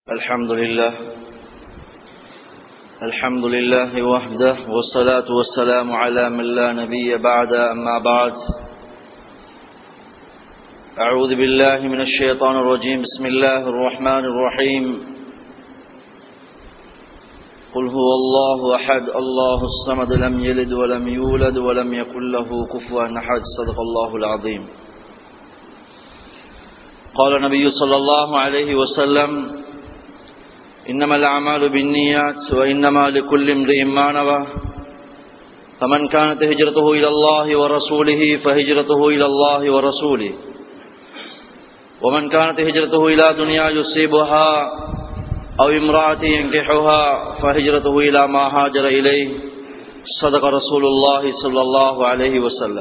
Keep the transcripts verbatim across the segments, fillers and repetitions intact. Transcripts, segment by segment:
الحمد لله الحمد لله وحده والصلاة والسلام على من لا نبي بعد أما بعد أعوذ بالله من الشيطان الرجيم بسم الله الرحمن الرحيم قل هو الله أحد الله الصمد لم يلد ولم يولد ولم يكن له كفوا أحد صدق الله العظيم قال النبي صلى الله عليه وسلم إنما الأعمال بالنيات وإنما لكل امرئ ما نوى فمن كانت هجرته إلى الله ورسوله فهجرته إلى الله ورسوله ومن كانت هجرته إلى دنيا يصيبها أو امرأة ينكحها فهجرته إلى ما هاجر إليه صدق رسول الله صلى الله عليه وسلم.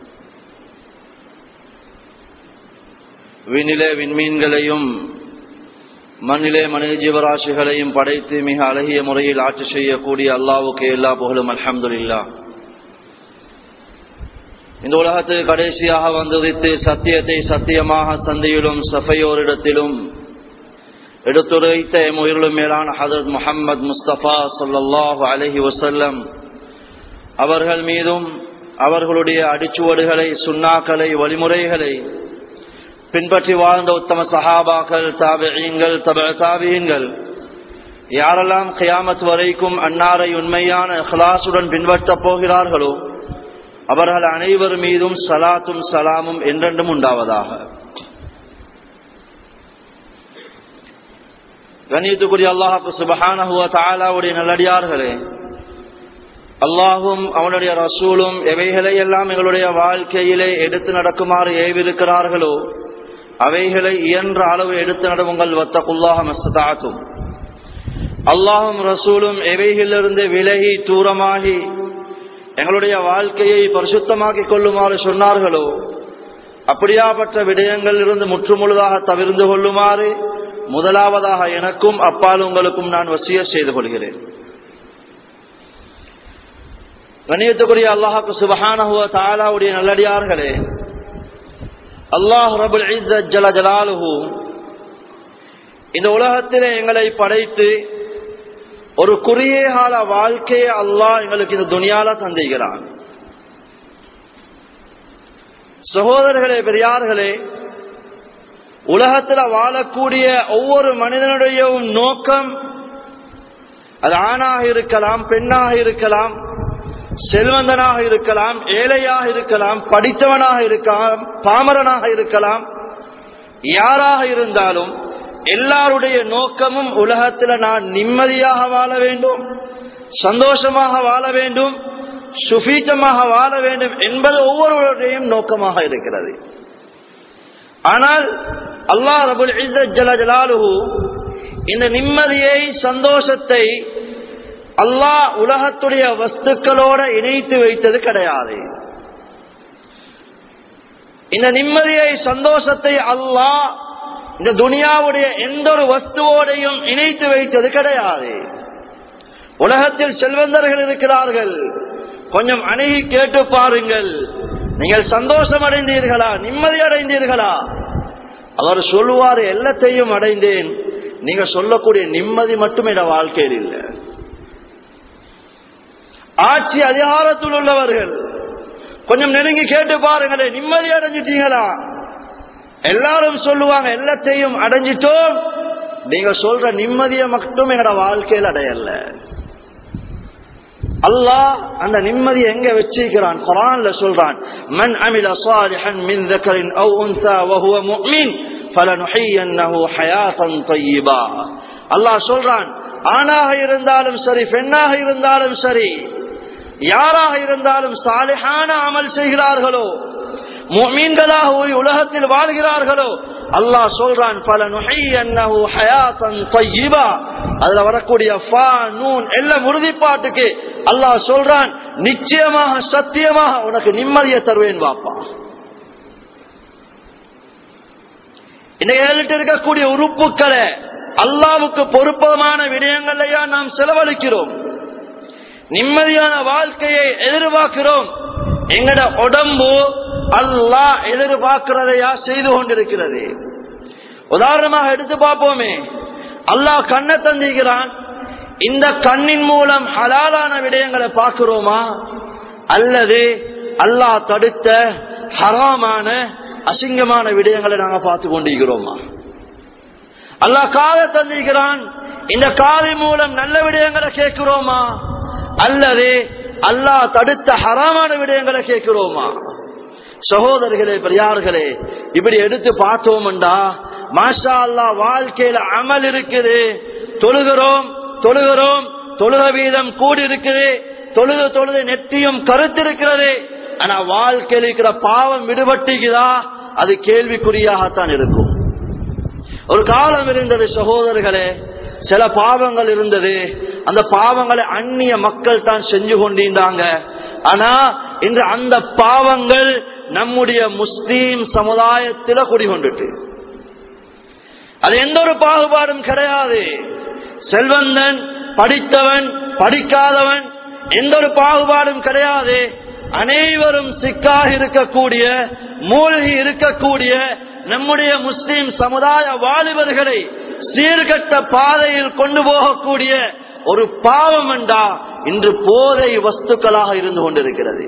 விண்ணிலே விண்மீன்களையும் மண்ணிலே மனித ஜீவராசிகளையும் படைத்து மிக அழகிய முறையில் ஆட்சி செய்யக்கூடிய அல்லாஹ்வுக்கு எல்லா புகழும் அல்ஹம்துலில்லாஹ். இந்த உலகத்துக்கு கடைசியாக வந்துதித்து சத்தியத்தை சத்தியமாக சந்தையிலும் சஃபையோரிடத்திலும் எடுத்துரைத்த உயிரிலும் மேலான ஹதரத் முஹம்மது முஸ்தபா ஸல்லல்லாஹு அலைஹி வஸல்லம் அவர்கள் மீதும் அவர்களுடைய அடிச்சுவடுகளை சுன்னாக்களை வழிமுறைகளை பின்பற்றி வாழ்ந்த உத்தம சஹாபாக்கள் தாபிஈன்கள் தபஅ தாபிஈன்கள் யாரெல்லாம் கியாமத் வரைக்கும் அன்னாரை உண்மையான இஹ்லாசுடன் பின்பற்றப் போகிறார்களோ அவர்கள் அனைவர் மீதும் ஸலாத்தும் ஸலாமும் என்றென்றும் உண்டாவதாக. கண்ணியத்துக்குரிய அல்லாஹ் சுப்ஹானஹு வ தஆலாவுடைய நல்லடியார்களே, அல்லாஹும் அவனுடைய ரசூலும் எவைகளை எல்லாம் எங்களுடைய வாழ்க்கையிலே எடுத்து நடக்குமாறு ஏவிருக்கிறார்களோ அவைகளை இயன்ற அளவு எடுத்து நடவுங்கள். வத்தகுல்லாஹ மஸ்ததாதும். அல்லாஹும் ரசூலும் எவைகளிலிருந்து விலகி தூரமாகி எங்களுடைய வாழ்க்கையை பரிசுத்தமாக்கிக் கொள்ளுமாறு சொன்னார்களோ அப்படியாப்பட்ட விடயங்களிலிருந்து முற்றுமுழுதாக தவிர்ந்து கொள்ளுமாறு முதலாவதாக எனக்கும் அப்பால் உங்களுக்கும் நான் வசியத் செய்து கொள்கிறேன். கண்ணியத்துக்குரிய அல்லாஹ் சுப்ஹானஹு வ தஆலாவுடைய நல்லடியார்களே, அல்லாஹ் ரப்புல் இஸ்ஸத் ஜல்ல ஜலாலுஹு இந்த உலகத்திலே எங்களை படைத்து ஒரு குறுகிய கால வாழ்க்கையை அல்லாஹ் எங்களுக்கு இந்த துனியால தந்திருக்கிறான். சகோதரர்களே, பெரியார்களே, உலகத்தில் வாழக்கூடிய ஒவ்வொரு மனிதனுடைய நோக்கம் அது ஆணாக இருக்கலாம், பெண்ணாக இருக்கலாம், செல்வந்தனாக இருக்கலாம், ஏழையாக இருக்கலாம், படித்தவனாக இருக்கலாம், பாமரனாக இருக்கலாம், யாராக இருந்தாலும் எல்லாருடைய நோக்கமும் உலகத்தில் நான் நிம்மதியாக வாழ வேண்டும், சந்தோஷமாக வாழ வேண்டும், சுபீட்சமாக வாழ வேண்டும் என்பது ஒவ்வொருவருடையும் நோக்கமாக இருக்கிறது. ஆனால் அல்லாஹ் ரப்புல் இஸ்ஸத் ஜல்ல ஜலாலுஹு இந்த நிம்மதியை சந்தோஷத்தை அல்லாஹ் உலகத்துடைய வஸ்துக்களோட இணைத்து வைத்தது கிடையாது. இந்த நிம்மதியை சந்தோஷத்தை அல்லாஹ் இந்த துனியாவுடைய எந்த ஒரு வஸ்துவோடையும் இணைத்து வைத்தது கிடையாது. உலகத்தில் செல்வந்தர்கள் இருக்கிறார்கள், கொஞ்சம் அணுகி கேட்டு பாருங்கள், நீங்கள் சந்தோஷம் அடைந்தீர்களா, நிம்மதி அடைந்தீர்களா? அவர் சொல்லுவார், எல்லாத்தையும் அடைந்தேன். நீங்க சொல்லக்கூடிய நிம்மதி மட்டும் என் வாழ்க்கையில் இல்லை. ஆட்சி அதிகாரத்தில் உள்ளவர்கள் கொஞ்சம் நெருங்கி கேட்டு பாருங்களேன், நிம்மதி அடைஞ்சிட்டீங்களா? எல்லாரும் சொல்லுவாங்க எல்லாத்தையும் அடைஞ்சிட்டோம். நீங்க சொல்ற நிம்மதியை மட்டும் எங்கட வாழ்க்கையில் அடையல. அல்லாஹ் அந்த நிம்மதி எங்க வச்சிருக்கிறான்? குர்ஆன்ல சொல்றான், மன் அமில ஸாலிஹன் மின் ذكرٍ أو أنثى وهو مؤمن فلنحيينه حياة طيبة. அல்லாஹ் சொல்றான், ஆணாக இருந்தாலும் சரி, பெண்ணாக இருந்தாலும் சரி, யாராக இருந்தாலும் சாலிஹான அமல் செய்கிறார்களோ, முஃமின்களாக உலகத்தில் வாழ்கிறார்களோ, அல்லாஹ் சொல்றான் ஃபலனுஹியன்னஹு ஹயாத்தன் தய்யிபா. அதுல வரக்கூடிய ஃபா நூன் எல்லாம் உறுதிப்பாட்டுக்கு அல்லாஹ் சொல்றான், நிச்சயமாக சத்தியமாக உனக்கு நிம்மதியை தருவேன் வாப்பா. இன்னைக்கு இருக்கக்கூடிய உறுப்புக்களை அல்லாஹ்வுக்கு பொருத்தமான விடயங்களையா நாம் செலவழிக்கிறோம்? நிம்மதியான வாழ்க்கையை எதிர்பார்க்கிறோம். எங்கட உடம்பு அல்லாஹ் எதிர்பார்க்கிறதையா செய்து கொண்டிருக்கிறது. உதாரணமாக எடுத்து பார்ப்போமே, அல்லாஹ் கண்ணை தந்திக்கிறான். இந்த கண்ணின் மூலம் ஹலாலான விடயங்களை பார்க்கிறோமா அல்லது அல்லாஹ் தடுத்த ஹராமான அசிங்கமான விடயங்களை நாங்க பார்த்து கொண்டிருக்கிறோமா? அல்லாஹ் காதை தந்திக்கிறான். இந்த காதை மூலம் நல்ல விடயங்களை கேட்கிறோமா அல்லது அல்லாஹ் தடுத்த ஹராமான விடயங்களை கேட்கிறோமா? சகோதரர்களே, பெரியார்களே, இப்படி எடுத்து பார்த்தோம்டா மாஷா அல்லாஹ் வாழ்க்கையில அமல் இருக்குது. தொழுகிறோம் தொழுகிறோம் தொழுக வீதம் கூடி இருக்குது. தொழுது தொழுது நெற்றியும் கருத்து இருக்கிறது. ஆனா வாழ்க்கையில் இருக்கிற பாவம் விடுபட்டுகிறா? அது கேள்விக்குறியாகத்தான் இருக்கும். ஒரு காலம் இருந்தது சகோதரர்களே, சில பாவங்கள் இருந்தது. அந்த பாவங்களை அந்நிய மக்கள் தான் செஞ்சு கொண்டிருந்தாங்க. ஆனா இன்று அந்த பாவங்கள் நம்முடைய முஸ்லீம் சமுதாயத்தில குடிகொண்டுட்டு அது எந்த ஒரு பாகுபாடும் கிடையாது. செல்வந்தன், படித்தவன், படிக்காதவன், எந்த ஒரு பாகுபாடும் கிடையாது. அனைவரும் சிக்காக இருக்கக்கூடிய, மூழ்கி இருக்கக்கூடிய நம்முடைய முஸ்லிம் சமுதாய வாலிபர்களை சீர்கட்ட பாதையில் கொண்டு போகக்கூடிய ஒரு பாவம் என்றா இன்று போதை வஸ்துக்களாக இருந்து கொண்டிருக்கிறது.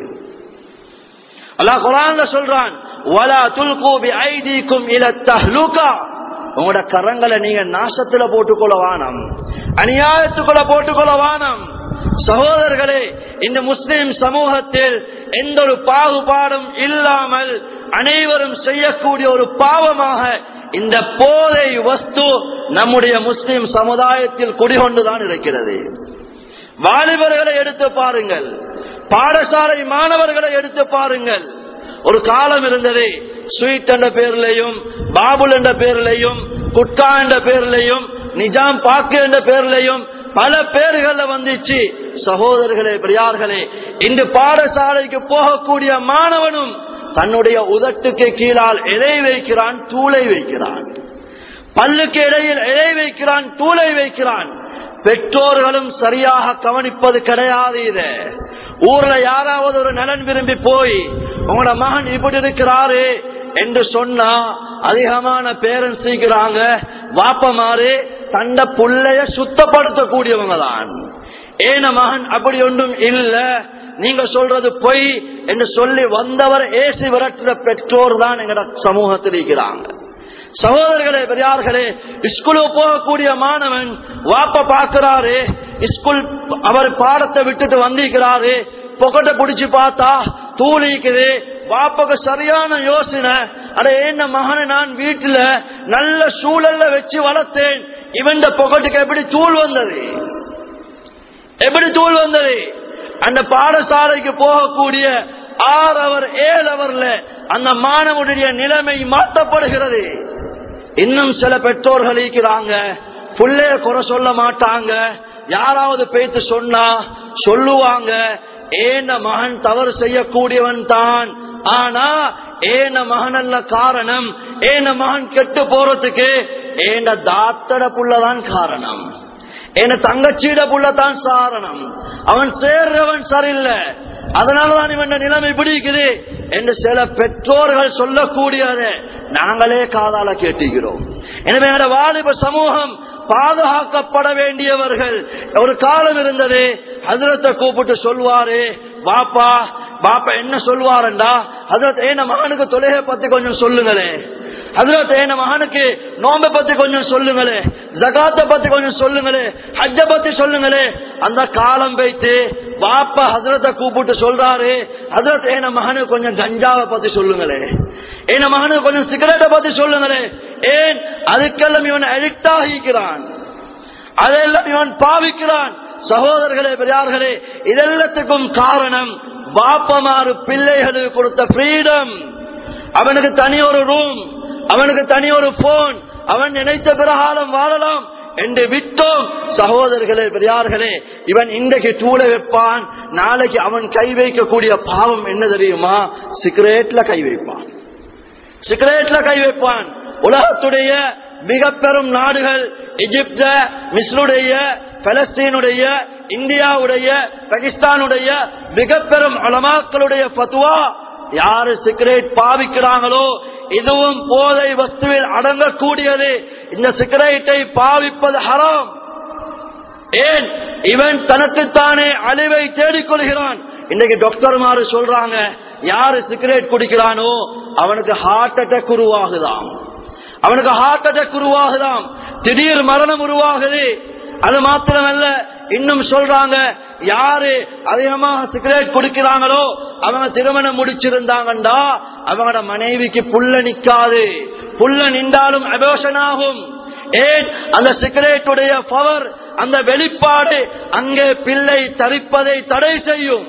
அல்லாஹ் குர்ஆன்ல சொல்றான், வலா துல்கு பிஐதீக்கும் இலா தஹ்லுகா. உங்களோட கரங்களை நீங்க நாசத்துல போட்டுக்கொள்ள வானம், அநியாயத்துக்குள்ள போட்டுக்கொள்ள வானம். சகோதரர்களே, இந்த முஸ்லிம் சமூகத்தில் எந்த ஒரு பாகுபாடும் இல்லாமல் அனைவரும் செய்யக்கூடிய ஒரு பாவமாக இந்த போதை வஸ்து நம்முடைய முஸ்லிம் சமுதாயத்தில் குடிகொண்டுதான் இருக்கிறது. வாலிபர்களை எடுத்து பாருங்கள், பாடசாலை மாணவர்களை எடுத்து பாருங்கள். ஒரு காலம் இருந்தது, ஸ்வீட் என்ற பேர்லையும், பாபுல் என்ற பேர்லையும், குட்கா என்ற பேர்லையும், நிஜாம் பாக்கு என்ற பேர்லையும் பல பேர்கள்ல வந்துச்சு. சகோதரர்களே, பெரியார்களே, இன்று பாடசாலைக்கு போகக்கூடிய மாணவனும் தன்னுடைய உதட்டுக்கு கீழால் இலை வைக்கிறான், தூளை வைக்கிறான். பல்லுக்கு இடையில் இலை வைக்கிறான், தூளை வைக்கிறான். பெற்றோர்களும் சரியாக கவனிப்பது கிடையாது. இது ஊர்ல யாராவது ஒரு நலன் விரும்பி போய் உங்களோட மகன் இப்படி இருக்கிறாரு என்று சொன்னா அதிகமான பேரண்ட்ஸ் செய்கிறாங்க. வாப்பமாறு தண்ட புள்ளைய சுத்தப்படுத்தக்கூடியவங்க தான். ஏன மகன் அப்படி ஒன்றும் இல்ல, நீங்க சொல்றது பொய் என்று சொல்லி வந்தவர் ஏசி விரட்டுற பெற்றோர் தான் எங்கட சமூகத்தில் இருக்கிறாங்க. சகோதரர்களே, பெரியார்களே, ஸ்கூலுக்கு போகக்கூடிய மாணவன் வாப்ப பாக்குறாரு, ஸ்கூல் அவர் பாடத்தை விட்டுட்டு வந்திருக்கிறாரு, பொக்கட்டை பிடிச்சு பார்த்தா தூளிக்குது. வாப்பக்கு சரியான யோசனை, அட என்ன மகனை நான் வீட்டுல நல்ல சூழல்ல வச்சு வளர்த்தேன், இவன் பொக்கட்டுக்கு எப்படி தூள் வந்தது, எப்படி தூள் வந்தது? அந்த பாடசாலைக்கு போகக்கூடிய ஆறு அவர் ஏழு அவர்ல அந்த மாணவனுடைய நிலைமை மாற்றப்படுகிறது. இன்னும் சில பெற்றோர்கள் இருக்கிறாங்க, புள்ளைய குறை சொல்ல மாட்டாங்க. யாராவது பேச்சு சொன்னா சொல்லுவாங்க, ஏன மகன் தவறு செய்யக்கூடியவன் தான், ஆனா ஏன மகன் அல்ல காரணம், ஏன மகன் கெட்டு போறதுக்கு ஏன தாத்தட புள்ளதான் காரணம், ஏன தங்கச்சீட புள்ளதான் காரணம், அவன் சேர்றவன் சரியில்லை, அதனாலதான் இவன் நிலைமை பிடிக்குது என்று சில பெற்றோர்கள் சொல்லக்கூடியதை நாங்களே காதால கேட்டுகிறோம். எனவே வாலிப சமூகம் பாதுகாக்கப்பட வேண்டியவர்கள். ஒரு காலம் இருந்தது, ஹஜ்ரத்தை கூப்பிட்டு சொல்வாரு, பாப்பா பாப்பா என்ன சொல்வாருண்டா, ஹஜ்ரத் ஏன மகனுக்கு தொழுகை பத்தி கொஞ்சம் சொல்லுங்களே, ஹஜ்ரத் ஏன மகனுக்கு நோம்பை பத்தி கொஞ்சம் சொல்லுங்களே, ஜகாத்தை பத்தி கொஞ்சம் சொல்லுங்களே, ஹஜ்ஜ பத்தி சொல்லுங்களே. அந்த காலம் வைத்து பாப்பா ஹஜ்ரத்தை கூப்பிட்டு சொல்றாரு, ஹஜ்ரத் ஏன மகனுக்கு கொஞ்சம் கஞ்சாவை பத்தி சொல்லுங்களே, ஏன மகனுக்கு கொஞ்சம் சிகரெட்டை பத்தி சொல்லுங்களே. ஏன் அதுக்கெல்லாம் இவன் அடிக்ட் ஆகிக்கிறான், அதெல்லாம் இவன் பாவிக்கிறான். சகோதரர்களே, பெரியார்களே, இதெல்லாத்துக்கும் காரணம் பாப்பமாறு பிள்ளைகளுக்கு கொடுத்த ஃப்ரீடம். அவனுக்கு தனி ஒரு ரூம், அவனுக்கு தனி ஒரு போன், அவன் நினைத்த பிரகாரம் வாழலாம் என்று விட்டோம். சகோதரர்களே, பெரியார்களே, இவன் இன்றைக்கு தூளை வைப்பான், நாளைக்கு அவன் கை வைக்கக்கூடிய பாவம் என்ன தெரியுமா? சிகரெட்ல கை வைப்பான், சிகரெட்ல கை வைப்பான். உலகத்துடைய மிக பெரும் நாடுகள் எகிப்த, மிஸ்ருடைய, பலஸ்தீனுடைய, இந்தியாவுடைய, பாகிஸ்தானுடைய மிக பெரும் உலமாக்களுடைய ஃபத்வா, யாரு சிகரெட் பாவிக்கிறாங்களோ இதுவும் போதை வஸ்துவில் அடங்கக்கூடியது. இந்த சிகரெட்டை பாவிப்பது ஹராம். ஏன்? இவன் தனக்குத்தானே அழிவை தேடிக்கொள்கிறான். இன்னைக்கு டாக்டர்மாரு சொல்றாங்க, யாரு சிகரெட் குடிக்கிறானோ அவனுக்கு ஹார்ட் அட்டாக் உருவாகுதாம், அவனுக்கு ஹார்ட் அட்டாக் உருவாகுதாம், திடீர் மரணம் உருவாகுது. அது மாத்திரமல்ல, இன்னும் சொல்றாங்க, யாரு அதிகமாக சிகரெட் குடிக்கிறாங்களோ அவங்க திருமணம் முடிச்சிருந்தாங்கண்டா அவங்களோட மனைவிக்கு புல்ல நிக்காது, புல்ல நின்றாலும் அபோஷன் ஆகும். ஏன்? அந்த சிகரெட்டுடைய பவர், அந்த வெளிப்பாடு அங்கே பிள்ளை தரிப்பதை தடை செய்யும்,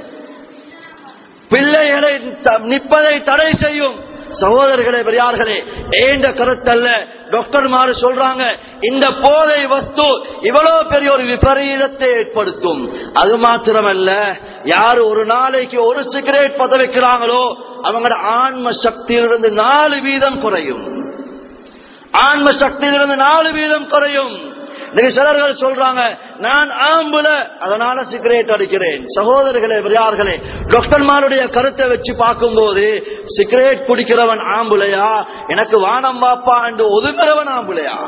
பிள்ளைகளை நிற்பதை தடை செய்யும். சகோதரர்களே, பெரியார்களே, ஏண்ட கருத்தல்ல, டாக்டர்மாரு சொல்றாங்க இந்த போதை வஸ்து இவ்வளவு பெரிய ஒரு விபரீதத்தை ஏற்படுத்தும். அது மாத்திரமல்ல, யாரு ஒரு நாளைக்கு ஒரு சிகரெட் பத்த வைக்கிறாங்களோ அவங்களோட ஆன்ம சக்தியிலிருந்து நாலு வீதம் குறையும், ஆன்ம சக்தியிலிருந்து நாலு வீதம் குறையும். சிலர்கள் சொல்றாங்க, நான் ஆம்புல அதனால சிகரெட் அடிக்கிறேன். சகோதரர்களே, பெரியார்களே, டாக்டர்மாருடைய கருத்தை வச்சு பார்க்கும் போது சிகரெட் குடிக்கிறவன் ஆம்புலையா, எனக்கு வானம் வாப்பா என்று ஒதுங்குறவன் ஆம்புலையா?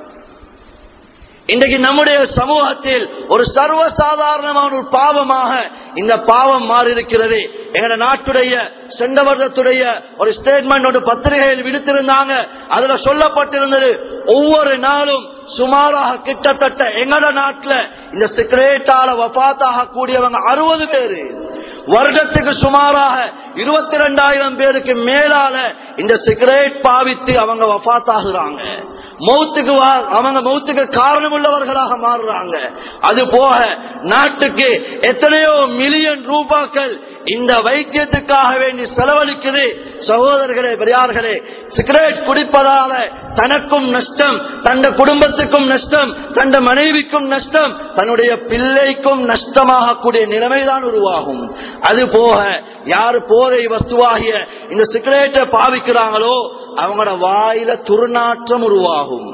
இன்றைக்கு நம்முடைய சமூகத்தில் ஒரு சர்வசாதாரணமான ஒரு பாவமாக இந்த பாவம் மாறி இருக்கிறது. எங்க நாட்டுடைய சென்ற வருடத்துடைய ஒரு ஸ்டேட்மெண்ட் ஒரு பத்திரிகையில் விடுத்திருந்தாங்க. அதுல சொல்லப்பட்டிருந்தது, ஒவ்வொரு நாளும் சுமாராக கிட்டத்தட்ட எங்கட நாட்டுல இந்த சிகரெட்டால வபாத்தாக கூடியவங்க அறுபது பேரு, வருடத்துக்கு சுமாராக இருபத்தி ரெண்டாயிரம் பேருக்கு மேலால இந்த சிகரெட் பாவித்து அவங்க வபாத்தாகுறாங்க, மௌத்துக்கு அவங்க மௌத்துக்கு காரணம் உள்ளவர்களாக மாறுறாங்க. அது போக நாட்டுக்கு எத்தனையோ மில்லியன் ரூபாய்கள் இந்த வைத்தியத்துக்காக வேண்டி செலவழிக்குது. சகோதரர்களே, பெரியார்களே, சிகரெட் குடிப்பதால தனக்கும் நஷ்டம், தந்த குடும்பத்துக்கும் நஷ்டம், தந்த மனைவிக்கும் நஷ்டம், தன்னுடைய பிள்ளைக்கும் நஷ்டமாக கூடிய நிலைமைதான் உருவாகும். அது போக யாரு போதை வஸ்துவாகிய இந்த சிகரெட்டை பாவிக்கிறாங்களோ அவங்களோட வாயில துர்நாற்றம் உருவாகும்.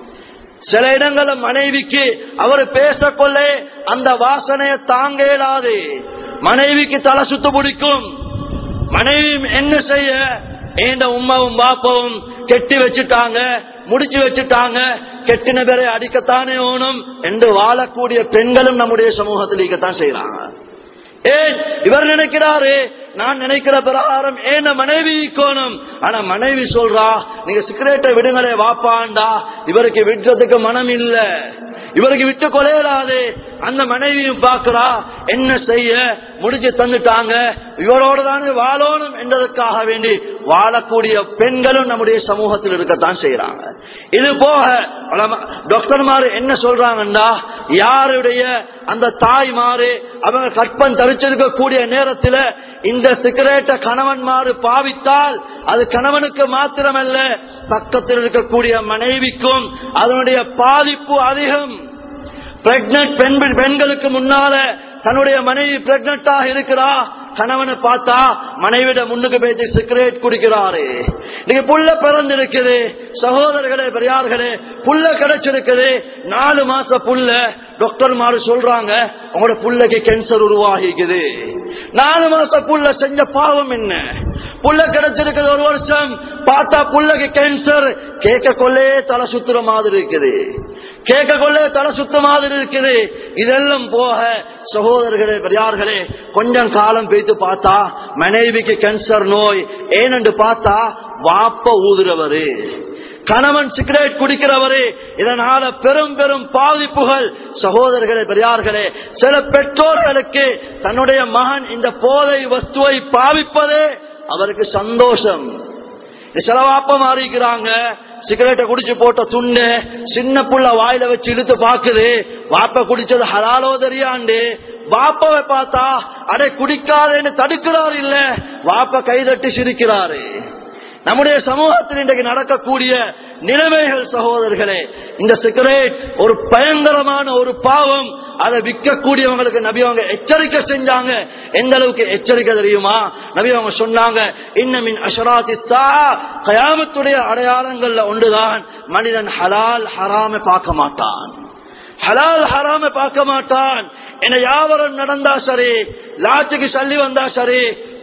சில இடங்கள மனைவிக்கு அவர் பேசக்கொள்ள அந்த வாசனையை தாங்க இயலாது, மனைவிக்கு தலை சுத்து பிடிக்கும். மனைவி என்ன செய்ய, ஏண்ட உமாவும் பாப்பாவும் கெட்டி வச்சுட்டாங்க, முடிச்சு வச்சுட்டாங்க, கெட்டின பேரை அடிக்கத்தானே ஓணும் என்று வாழக்கூடிய பெண்களும் நம்முடைய சமூகத்தில் இருக்கத்தான் செய்யறாங்க. ஏன்? இவர் நினைக்கிறாரு, நான் நினைக்கிற பிரகாரம் ஏன மனைவி கோணும். ஆனா மனைவி சொல்றா, நீங்க சிகரெட்டை விடுங்களே வாப்பாண்டா, இவருக்கு விடுறதுக்கு மனம் இல்ல, இவருக்கு விட்டு கொலையலாது. அந்த மனைவியும் பாக்குறா, என்ன செய்ய, முடிச்சு தந்துட்டாங்க, இவரோட தானே வாழணும் என்றதுக்காக வேண்டி வாழக்கூடிய பெண்களும் நம்முடைய சமூகத்தில் இருக்கத்தான் செய்யறாங்க. இது போக டாக்டர்மாரு என்ன சொல்றாங்கன்னா, யாருடைய அந்த தாய்மாரு அவங்க கற்பன் தவிச்சிருக்கக்கூடிய நேரத்தில் இந்த சிகரெட்டை கணவன்மாரு பாவித்தால் அது கணவனுக்கு மாத்திரமல்ல, பக்கத்தில் இருக்கக்கூடிய மனைவிக்கும் அதனுடைய பாதிப்பு அதிகம். பிரெக்னன்ட் பெண் பெண்களுக்கு முன்னால தன்னுடைய மனைவி பிரெக்னன்டாக இருக்கிறா, கணவனை பார்த்தா மனைவிட முன்னுக்கு போயிட்டு சிகரெட் குடிக்கிறாரு. நீங்க புள்ள பிறந்திருக்குது, சகோதரர்களே, பெரியார்களே, புள்ள கிடைச்சிருக்குது, நாலு மாச புள்ள. டாக்டர் மாரு சொல்றாங்க, உங்களோட புள்ளைக்கு கேன்சர் உருவாகிக்குது. நாலு மாச புள்ள செஞ்ச பாவம் என்ன? புள்ள கிடைச்சிருக்குது ஒரு வருஷம், பார்த்தா புள்ளைக்கு கேன்சர். கேட்க கொள்ளே தலை சுத்துற மாதிரி இருக்குது, கேட்க கொள்ளே தலை சுத்த மாதிரி இருக்குது. இதெல்லாம் போக சகோதரர்களே, பெரியார்களே, கொஞ்சம் காலம் பேத்து பார்த்தா மனைவிக்கு கேன்சர் நோய். ஏனென்று பார்த்தா வாப்ப ஊதுறவரு, கணவன் சிகரெட் குடிக்கிறவரு. இதனால பெரும் பெரும் பாதிப்புகள். சகோதரர்களே, பெரியார்களே, சில பெற்றோர்களுக்கு தன்னுடைய மகன் இந்த போதை வஸ்துவை பாவிப்பதே அவருக்கு சந்தோஷம். சில வாப்ப மாறிக்கிறாங்க, சிகரெட்டை குடிச்சு போட்ட துண்டு சின்ன புள்ள வாயில வச்சு இழுத்து பாக்குது, வாப்ப குடிச்சது ஹலாலோ தெரியாண்டு. வாப்பாவை பார்த்தா அடை குடிக்காதேன்னு தடுக்கிறார் இல்ல, வாப்ப கைதட்டி சிரிக்கிறாரு. நம்முடைய சமூகத்தில் இன்றைக்கு நடக்கக்கூடிய நிலைமைகள் சகோதரர்களே, இந்த சிகரெட் ஒரு பயங்கரமான ஒரு பாவம். அதை விற்கக்கூடியவங்களுக்கு நபி அவங்க எச்சரிக்கை செஞ்சாங்க. எந்த அளவுக்கு எச்சரிக்கை தெரியுமா? நபி அவங்க சொன்னாங்க, இன்னமின் அஷராத்தி ஸாஅ, கியாமத்துடைய அடையாளங்கள்ல ஒன்றுதான் மனிதன் ஹலால் ஹராமை பார்க்க மாட்டான், ஹலால் ஹராமை பார்க்க மாட்டான். என்ன வியாபாரம் நடந்தா சரி, லாட்சிக்கு சல்லி வந்தா சரி,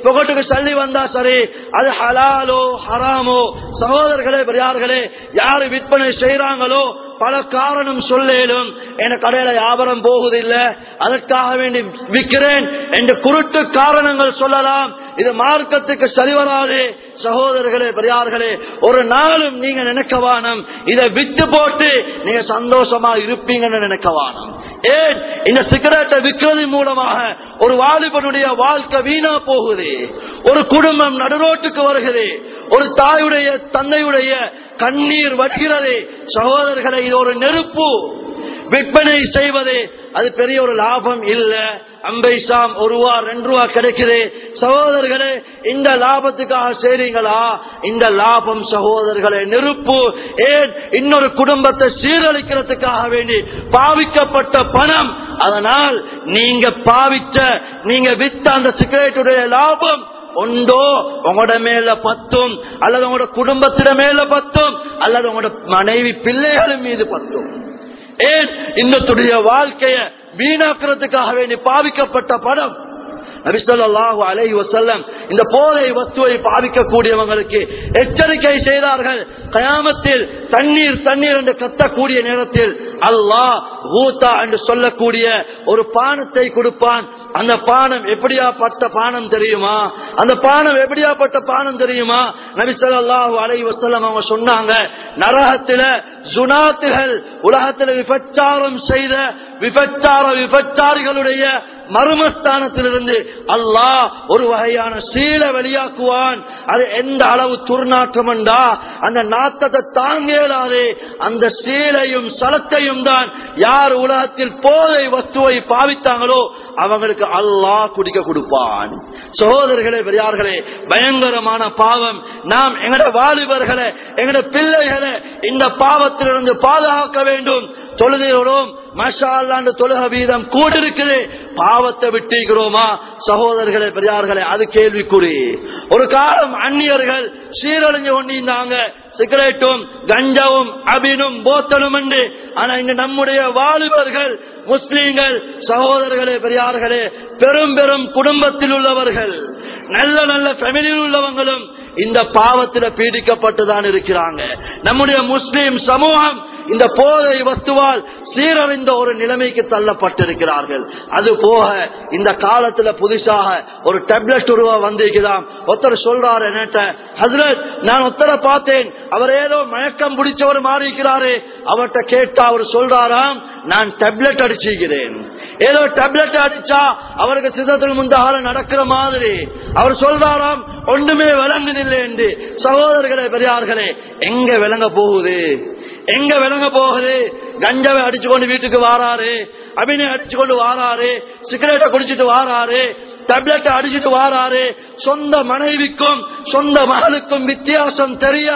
பொகட்டுக்கு சல்லி வந்தா சரி, அது ஹலாலோ ஹராமோ, சகோதரர்களே பெரியார்களே, யாரு விற்பனை செய்யறாங்களோ பல காரணம் சொல்லேலும் என கடையில வியாபாரம் போகுதில்லை, அதற்காக வேண்டி விற்கிறேன் என்று குருட்டு காரணங்கள் சொல்லலாம். இது மார்க்கத்துக்கு சரிவராது. சகோதரர்களே பெரியார்களே, ஒரு நாளும் நீங்க நினைக்கவானம் இதை வித்து போட்டு நீங்க சந்தோஷமா இருப்பீங்கன்னு நினைக்கவானம். ஏன் இந்த சிகரெட்டை விற்கிறது மூலமாக ஒரு வாலிபனுடைய வாழ்க்கை வீணா போகுது, ஒரு குடும்பம் நடுரோட்டுக்கு வருகிறது, ஒரு தாயுடைய தந்தையுடைய கண்ணீர் வடிகிறது. சகோதரர்களை, இது ஒரு நெருப்பு. விற்பனை செய்வது அது பெரிய ஒரு லாபம் இல்ல. அம்பைசாம் ஒரு ரூபா ரெண்டு ரூபா கிடைக்குது. சகோதரர்களே, இந்த லாபத்துக்காக செய்றீங்களா? இந்த லாபம் சகோதரர்களே நெருப்பு. ஏன் இன்னொரு குடும்பத்தை சீரழிக்கிறதுக்காக வேண்டி பாவிக்கப்பட்ட பணம். அதனால் நீங்க பாவித்த நீங்க வித்த அந்த சிகரெட்டுடைய லாபம் ஒன்றோ உங்களோட மேல பத்தும், அல்லது உங்களோட குடும்பத்திட மேல பத்தும், அல்லது உங்களோட மனைவி பிள்ளைகளின் மீது பத்தும். ஏன் இன்னத்துடைய வாழ்க்கைய வீணாக்கிறதுக்காக வேண்டி பாவிக்கப்பட்ட பணம். நபி ஸல்லல்லாஹு அலைஹி வஸல்லம் இந்த போதை வஸ்துவை பாவிக்கக்கூடியவங்களுக்கு எச்சரிக்கை செய்தார்கள். கயாமத்தில் தண்ணீர் தண்ணீர் என்று கத்தக்கூடிய நேரத்தில் அல்லாஹ் ஊதா என்று சொல்லக்கூடிய ஒரு பானத்தை கொடுப்பான். அந்த பானம் எப்படியாப்பட்ட பானம் தெரியுமா? அந்த பானம் எப்படியாப்பட்ட பானம் தெரியுமா? நபி ஸல்லல்லாஹு அலைஹி வஸல்லம் அவங்க சொன்னாங்க, நரகத்தில ஜுனாத்துகள், உலகத்தில் விபச்சாரம் செய்த விபச்சார விபச்சாரிகளுடைய மர்மஸ்தானத்திலிருந்து அல்லாஹ் ஒரு வகையான சீல வெளியாக்குவான். அது எந்த அளவு துர்நாற்றம் என்றா அந்த நாத்தத்தை தாங்கேலாதே. அந்த சீலையும் சலத்தையும் தான் யார் உலகத்தில் போதை வஸ்துவை பாவித்தாங்களோ அவங்களுக்கு அல்லாஹ் குடிக்க கொடுப்பான். சகோதரர்களே பெரியார்களே, பயங்கரமான பாவம். நாம் எங்கட வாலிபர்களை எங்கட பிள்ளைகளை இந்த பாவத்திலிருந்து பாதுகாக்க வேண்டும். தொழுகிறோம், மாஷா அல்லாஹ் தொழுக வீதம் கூட இருக்குது, பாவத்தை விட்டுகிறோமா? சகோதரர்களே பெரியார்களே, அது கேள்விக்குறி. ஒரு காலம் அந்நியர்கள் சீரழிஞ்சு கொண்டிருந்தாங்க, சிகரெட்டும் கஞ்சாவும் அபினும் போத்தலும் என்று. ஆனா இங்க நம்முடைய வாலிபர்கள் முஸ்லீம்கள், சகோதரர்களே பெரியார்களே, பெரும் பெரும் குடும்பத்தில் உள்ளவர்கள், நல்ல நல்ல ஃபேமிலியில் உள்ளவங்களும் இந்த பாவத்தில் பீடிக்கப்பட்டுதான் இருக்கிறாங்க. நம்முடைய முஸ்லீம் சமூகம் இந்த போதை வஸ்துவால் சீரழிந்த ஒரு நிலைமைக்கு தள்ளப்பட்டிருக்கிறார்கள். அது போக இந்த காலத்துல புதுசாக ஒரு டேப்லெட் உருவா வந்திருக்கிறான். ஒருத்தர் சொல்றாரு, ஹஸ்ரத் நான் ஒருத்தரை பார்த்தேன், அவர் ஏதோ மயக்கம் பிடிச்சவர் மாறி இருக்கிறாரு. அவர்கிட்ட கேட்டா அவர் சொல்றாராம், நான் டேப்லெட் அடிச்சுக்கிறேன். ஏதோ டேப்லெட் அடிச்சா அவருக்கு சித்தத்தில் முந்தாக நடக்கிற மாதிரி அவர் சொல்றாராம், ஒன்றுமே விளங்குதில்லை என்று. சகோதரர்களே பெரியார்களே, எங்க விளங்க போகுது? எங்க விளங்க போகுது? கஞ்சாவை அடிச்சு கொண்டு வீட்டுக்கு வாராரு, அபினை அடிச்சு கொண்டு வாராரு, சிகரெட்டை குடிச்சிட்டு வாராரு, டேப்லெட்டை அடிச்சுட்டு வாராரு. சொந்த மனைவிக்கும் சொந்த மகளுக்கும் வித்தியாசம் தெரியா?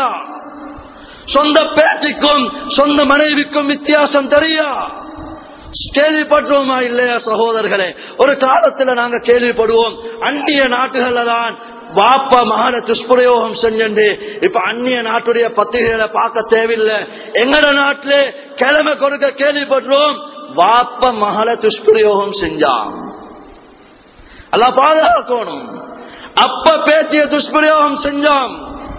சொந்த பேச்சுக்கும் சொந்த மனைவிக்கும் வித்தியாசம் தெரியா? கேள்விப்பட்டோமா இல்லையா சகோதரர்களே? ஒரு காலத்துல நாங்க கேள்விப்படுவோம், அந்நிய நாட்டுகள்ல தான் வாப்பா மகனை துஷ்பிரயோகம் செஞ்சு. இப்ப அந்நிய நாட்டுடைய பத்திரிகைகளை பார்க்க தேவையில்லை. எங்கட நாட்டிலே கிழமை கொடுக்க கேள்விப்படுறோம், வாப்பா மகளை துஷ்பிரயோகம் செஞ்சான். அல்லாஹ் பாதுகாக்கணும். அப்ப பேத்திய துஷ்பிரயோகம் செஞ்சான்.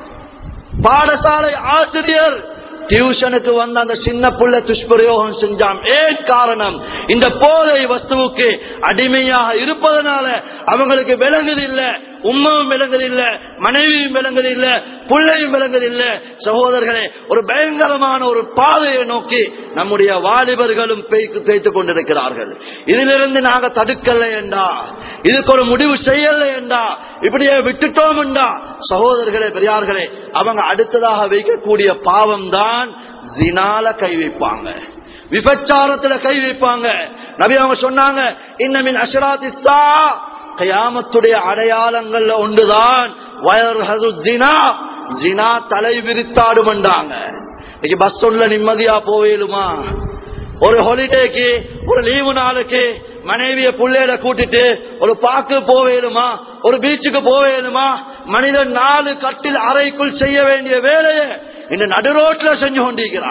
பாடசாலை ஆசிரியர் டியூஷனுக்கு வந்த அந்த சின்ன புள்ள துஷ்பிரயோகம் செஞ்சான். ஏன் காரணம்? இந்த போதை வஸ்துவுக்கு அடிமையாக இருப்பதனால அவங்களுக்கு விளங்குதில்லை, உம்மாவும் விளங்குதில்லை, மனைவியும் விளங்குதில்லை, பிள்ளையும் விளங்குதில்லை. சகோதரர்களே, ஒரு பயங்கரமான ஒரு பாதையை நோக்கி நம்முடைய வாலிபர்களும் பேய்த்து கொண்டிருக்கிறார்கள். இதிலிருந்து நாங்க தடுக்கல என்றா, இதுக்கு ஒரு முடிவு செய்யல என்றா, இப்படியே விட்டுட்டோம் என்றா, சகோதரர்களே பெரியார்களே, அவங்க அடுத்ததாக வைக்கக்கூடிய பாவம் தான் ஜினால கை வைப்பாங்க, விபச்சாரத்துல கை வைப்பாங்க. நபி அவங்க சொன்னாங்க, இன்னமின் அஷ்ராத்தி ஸா, கியாமத்துடைய அடையாளங்கள்ல ஒன்றுதான் வயர்ஹது ஜினா, ஜினா தலை விரித்தாடும் என்றாங்க. இன்னைக்கு பஸ் உள்ள நிம்மதியா போவேலுமா? ஒரு ஹாலிடேக்கு, ஒரு லீவு நாளுக்கு மனைவிய புள்ளையில கூட்டிட்டு ஒரு பாக்கு போவேலுமா? ஒரு பீச்சுக்கு போவேலுமா? மனிதன் நாலு கட்டில் அறைக்குள் செய்ய வேண்டிய வேலையை இந்த நடுரோட்ல செஞ்சு கொண்டிருக்கிறான்.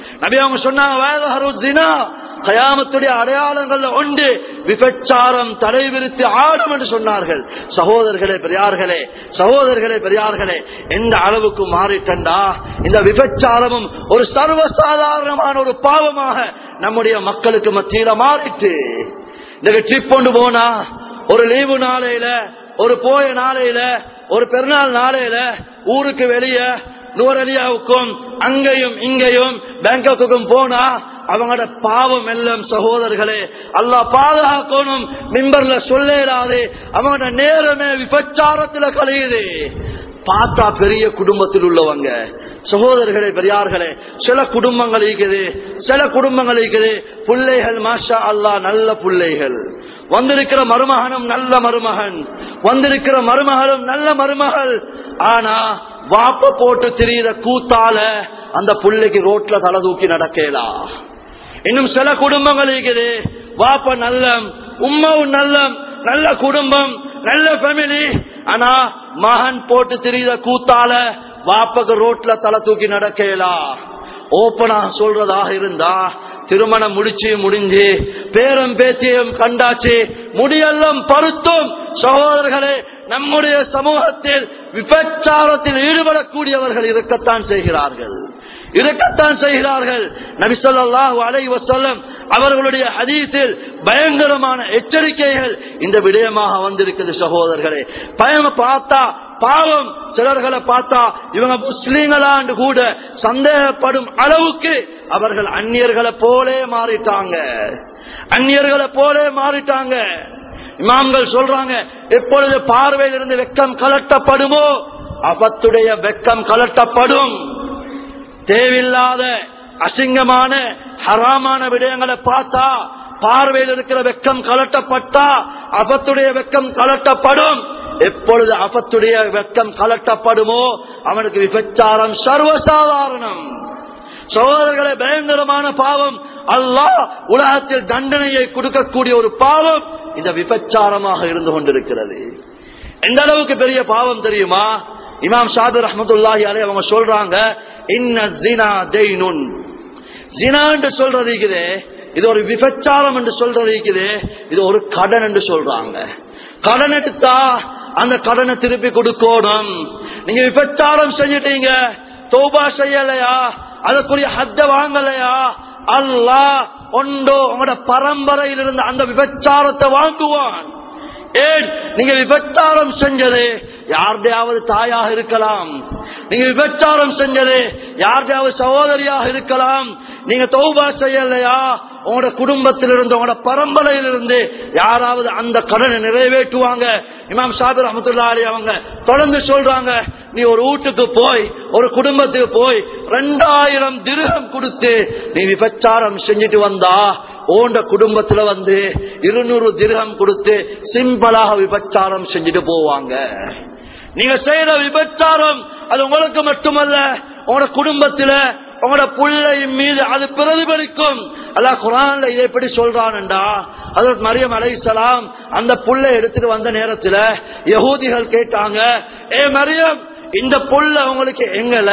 நபி அவங்க சொன்னாங்க, கயாமத்துடைய அடையாளங்கள் ஒன்று விபச்சாரம் தலைவிரித்து ஆடும் என்று சொன்னார்கள். சகோதரர்களே பெரியார்களே, சகோதரர்களே பெரியார்களே, எந்த அளவுக்கு மாறிட்டண்டா இந்த விபச்சாரமும் ஒரு சர்வசாதாரணமான ஒரு பாவமாக நம்முடைய மக்களுக்கு மத்தியில மாறிட்டு. இந்த ட்ரிப் கொண்டு போனா ஒரு லீவு நாளையில, ஒரு போய நாளையில, ஒரு பெருநாள் நாளையில ஊருக்கு வெளியே நூரலியாவுக்கும் அங்கேயும் இங்கேயும் பேங்காக்குக்கும் போனா அவங்களோட பாவம் எல்லாம் சகோதரர்களே அல்லாஹ் பாதுகாக்கணும். மிம்பர்ல சொல்லலாது அவங்களோட நேரமே விபச்சாரத்துல கழியுது. பார்த்தா பெரிய குடும்பத்தில் உள்ளவங்க சகோதரர்களே பெரியார்களே, சில குடும்பங்கள் இருக்குது, சில குடும்பங்கள் இருக்குது பிள்ளைகள் மாஷா அல்லாஹ் நல்ல பிள்ளைகள், வந்திருக்கிற மருமகனும் நல்ல மருமகன், வந்திருக்கிற மருமகளும் நல்ல மருமகள். ஆனா வாப்ப போட்டு திரியிற கூத்தால அந்த பிள்ளைக்கு ரோட்ல தலை தூக்கி நடக்கலாம். இன்னும் சில குடும்பங்கள் இருக்குது, வாப்ப நல்ல, உம்மாவும் நல்ல, நல்ல குடும்பம், நல்ல ஃபேமிலி. ஆனா மகன் போட்டு திரியிற கூத்தால வாப்பக்கு ரோட்ல தலை தூக்கி நடக்கலாம். ஓப்பனா சொல்றதாக இருந்தா திருமணம் முடிச்சு முடிஞ்சு பேரம் பேத்தியும் கண்டாச்சு, முடியெல்லாம் பருத்தும் சகோதரர்களே நம்முடைய சமூகத்தில் விபச்சாரத்தில் ஈடுபடக்கூடியவர்கள் இருக்கத்தான் செய்கிறார்கள், இருக்கத்தான் செய்கிறார்கள். நபி ஸல்லல்லாஹு அலைஹி வஸல்லம் அவர்களுடைய ஹதீஸில் பயங்கரமான எச்சரிக்கைகள் இந்த விடயமாக வந்திருக்கிறது சகோதரர்களே. பயம் பார்த்தா பாவம், சிலர்களை பார்த்தா இவங்க முஸ்லீம்களாண்டு கூட சந்தேகப்படும் அளவுக்கு அவர்கள் அந்நியர்களை போலே மாறிட்டாங்க, அந்நியர்களை போலே மாறிட்டாங்க. இமாம்கள் சொல்றாங்க, எப்பொழுது பார்வையில் இருந்து வெக்கம் கலட்டப்படுமோ அவத்துடைய வெக்கம் கலட்டப்படும். தேவையில்லாத அசிங்கமான ஹராமான விடயங்களை பார்த்தா பார்வையில் இருக்கிற வெக்கம் கலட்டப்பட்டா அவத்துடைய வெக்கம் கலட்டப்படும். எப்பொழுது அவத்துடைய வெக்கம் கலட்டப்படுமோ அவனுக்கு விபச்சாரம் சர்வசாதாரணம். சகோதரர்களே பயங்கரமான பாவம், அல்லாஹ் உலகத்தில் தண்டனையை கொடுக்கக்கூடிய ஒரு பாவம் இந்த விபச்சாரமாக இருந்து கொண்டிருக்கிறது. எந்த அளவுக்கு பெரிய பாவம் தெரியுமா? இமாம் ஷாபிர் ரஹ்மத்துல்லாஹி அலைஹி அவங்க சொல்றாங்க, இன்ன ஸினா தைனுன், ஸினா என்று சொல்றது இருக்குது, இது ஒரு விபச்சாரம் என்று சொல்றது இருக்குது, இது ஒரு கடன் என்று சொல்றாங்க. கடன் எடுத்தா அந்த கடனை திருப்பி கொடுக்கணும். நீங்க விபச்சாரம் செஞ்சிட்டீங்க, தௌபா செய்யலையா, அதற்குரிய ஹத்த வாங்கலையா, அல்லாஹ் ஒன்றோ உங்களோட பரம்பரையில் இருந்து அந்த விபச்சாரத்தை வாங்குவான். ஏன்? நீங்க விபச்சாரம் செஞ்சது யாருடையாவது தாயாக இருக்கலாம், நீங்க விபச்சாரம் செஞ்சது யாருடையாவது சகோதரியாக இருக்கலாம். நீங்க தௌபா செய்யலையா, உங்களோட குடும்பத்திலிருந்து உங்களோட பரம்பரையிலிருந்து யாராவது அந்த கடனை நிறைவேற்றுவாங்க. இமாம் ஷாபிர் ரஹ்மத்துல்லாஹி அலைஹி அவங்க தொடர்ந்து சொல்றாங்க, நீ ஒரு வீட்டுக்கு போய் ஒரு குடும்பத்துக்கு போய் ரெண்டாயிரம் திர்ஹம் கொடுத்து நீ விபச்சாரம் செஞ்சுட்டு வந்தா ஓண்ட குடும்பத்துல வந்து இருநூறு திர்ஹம் கொடுத்து சிம்பிளாக விபச்சாரம் செஞ்சுட்டு போவாங்க. நீங்க செய்யற விபச்சாரம் அது உங்களுக்கு மட்டுமல்ல, உங்களோட குடும்பத்துல உங்களோட பிள்ளையின் மீது அது பிரதிபலிக்கும். அல்லாஹ் குர்ஆன்ல இதை எப்படி சொல்றான்டா, ஹஜ்ரத் மரியம் அலைஹிஸ்ஸலாம் அந்த புல்லை எடுத்துட்டு வந்த நேரத்துல யஹூதிகள் கேட்டாங்க, ஏ மரியம் இந்த புல்ல உங்களுக்கு எங்கல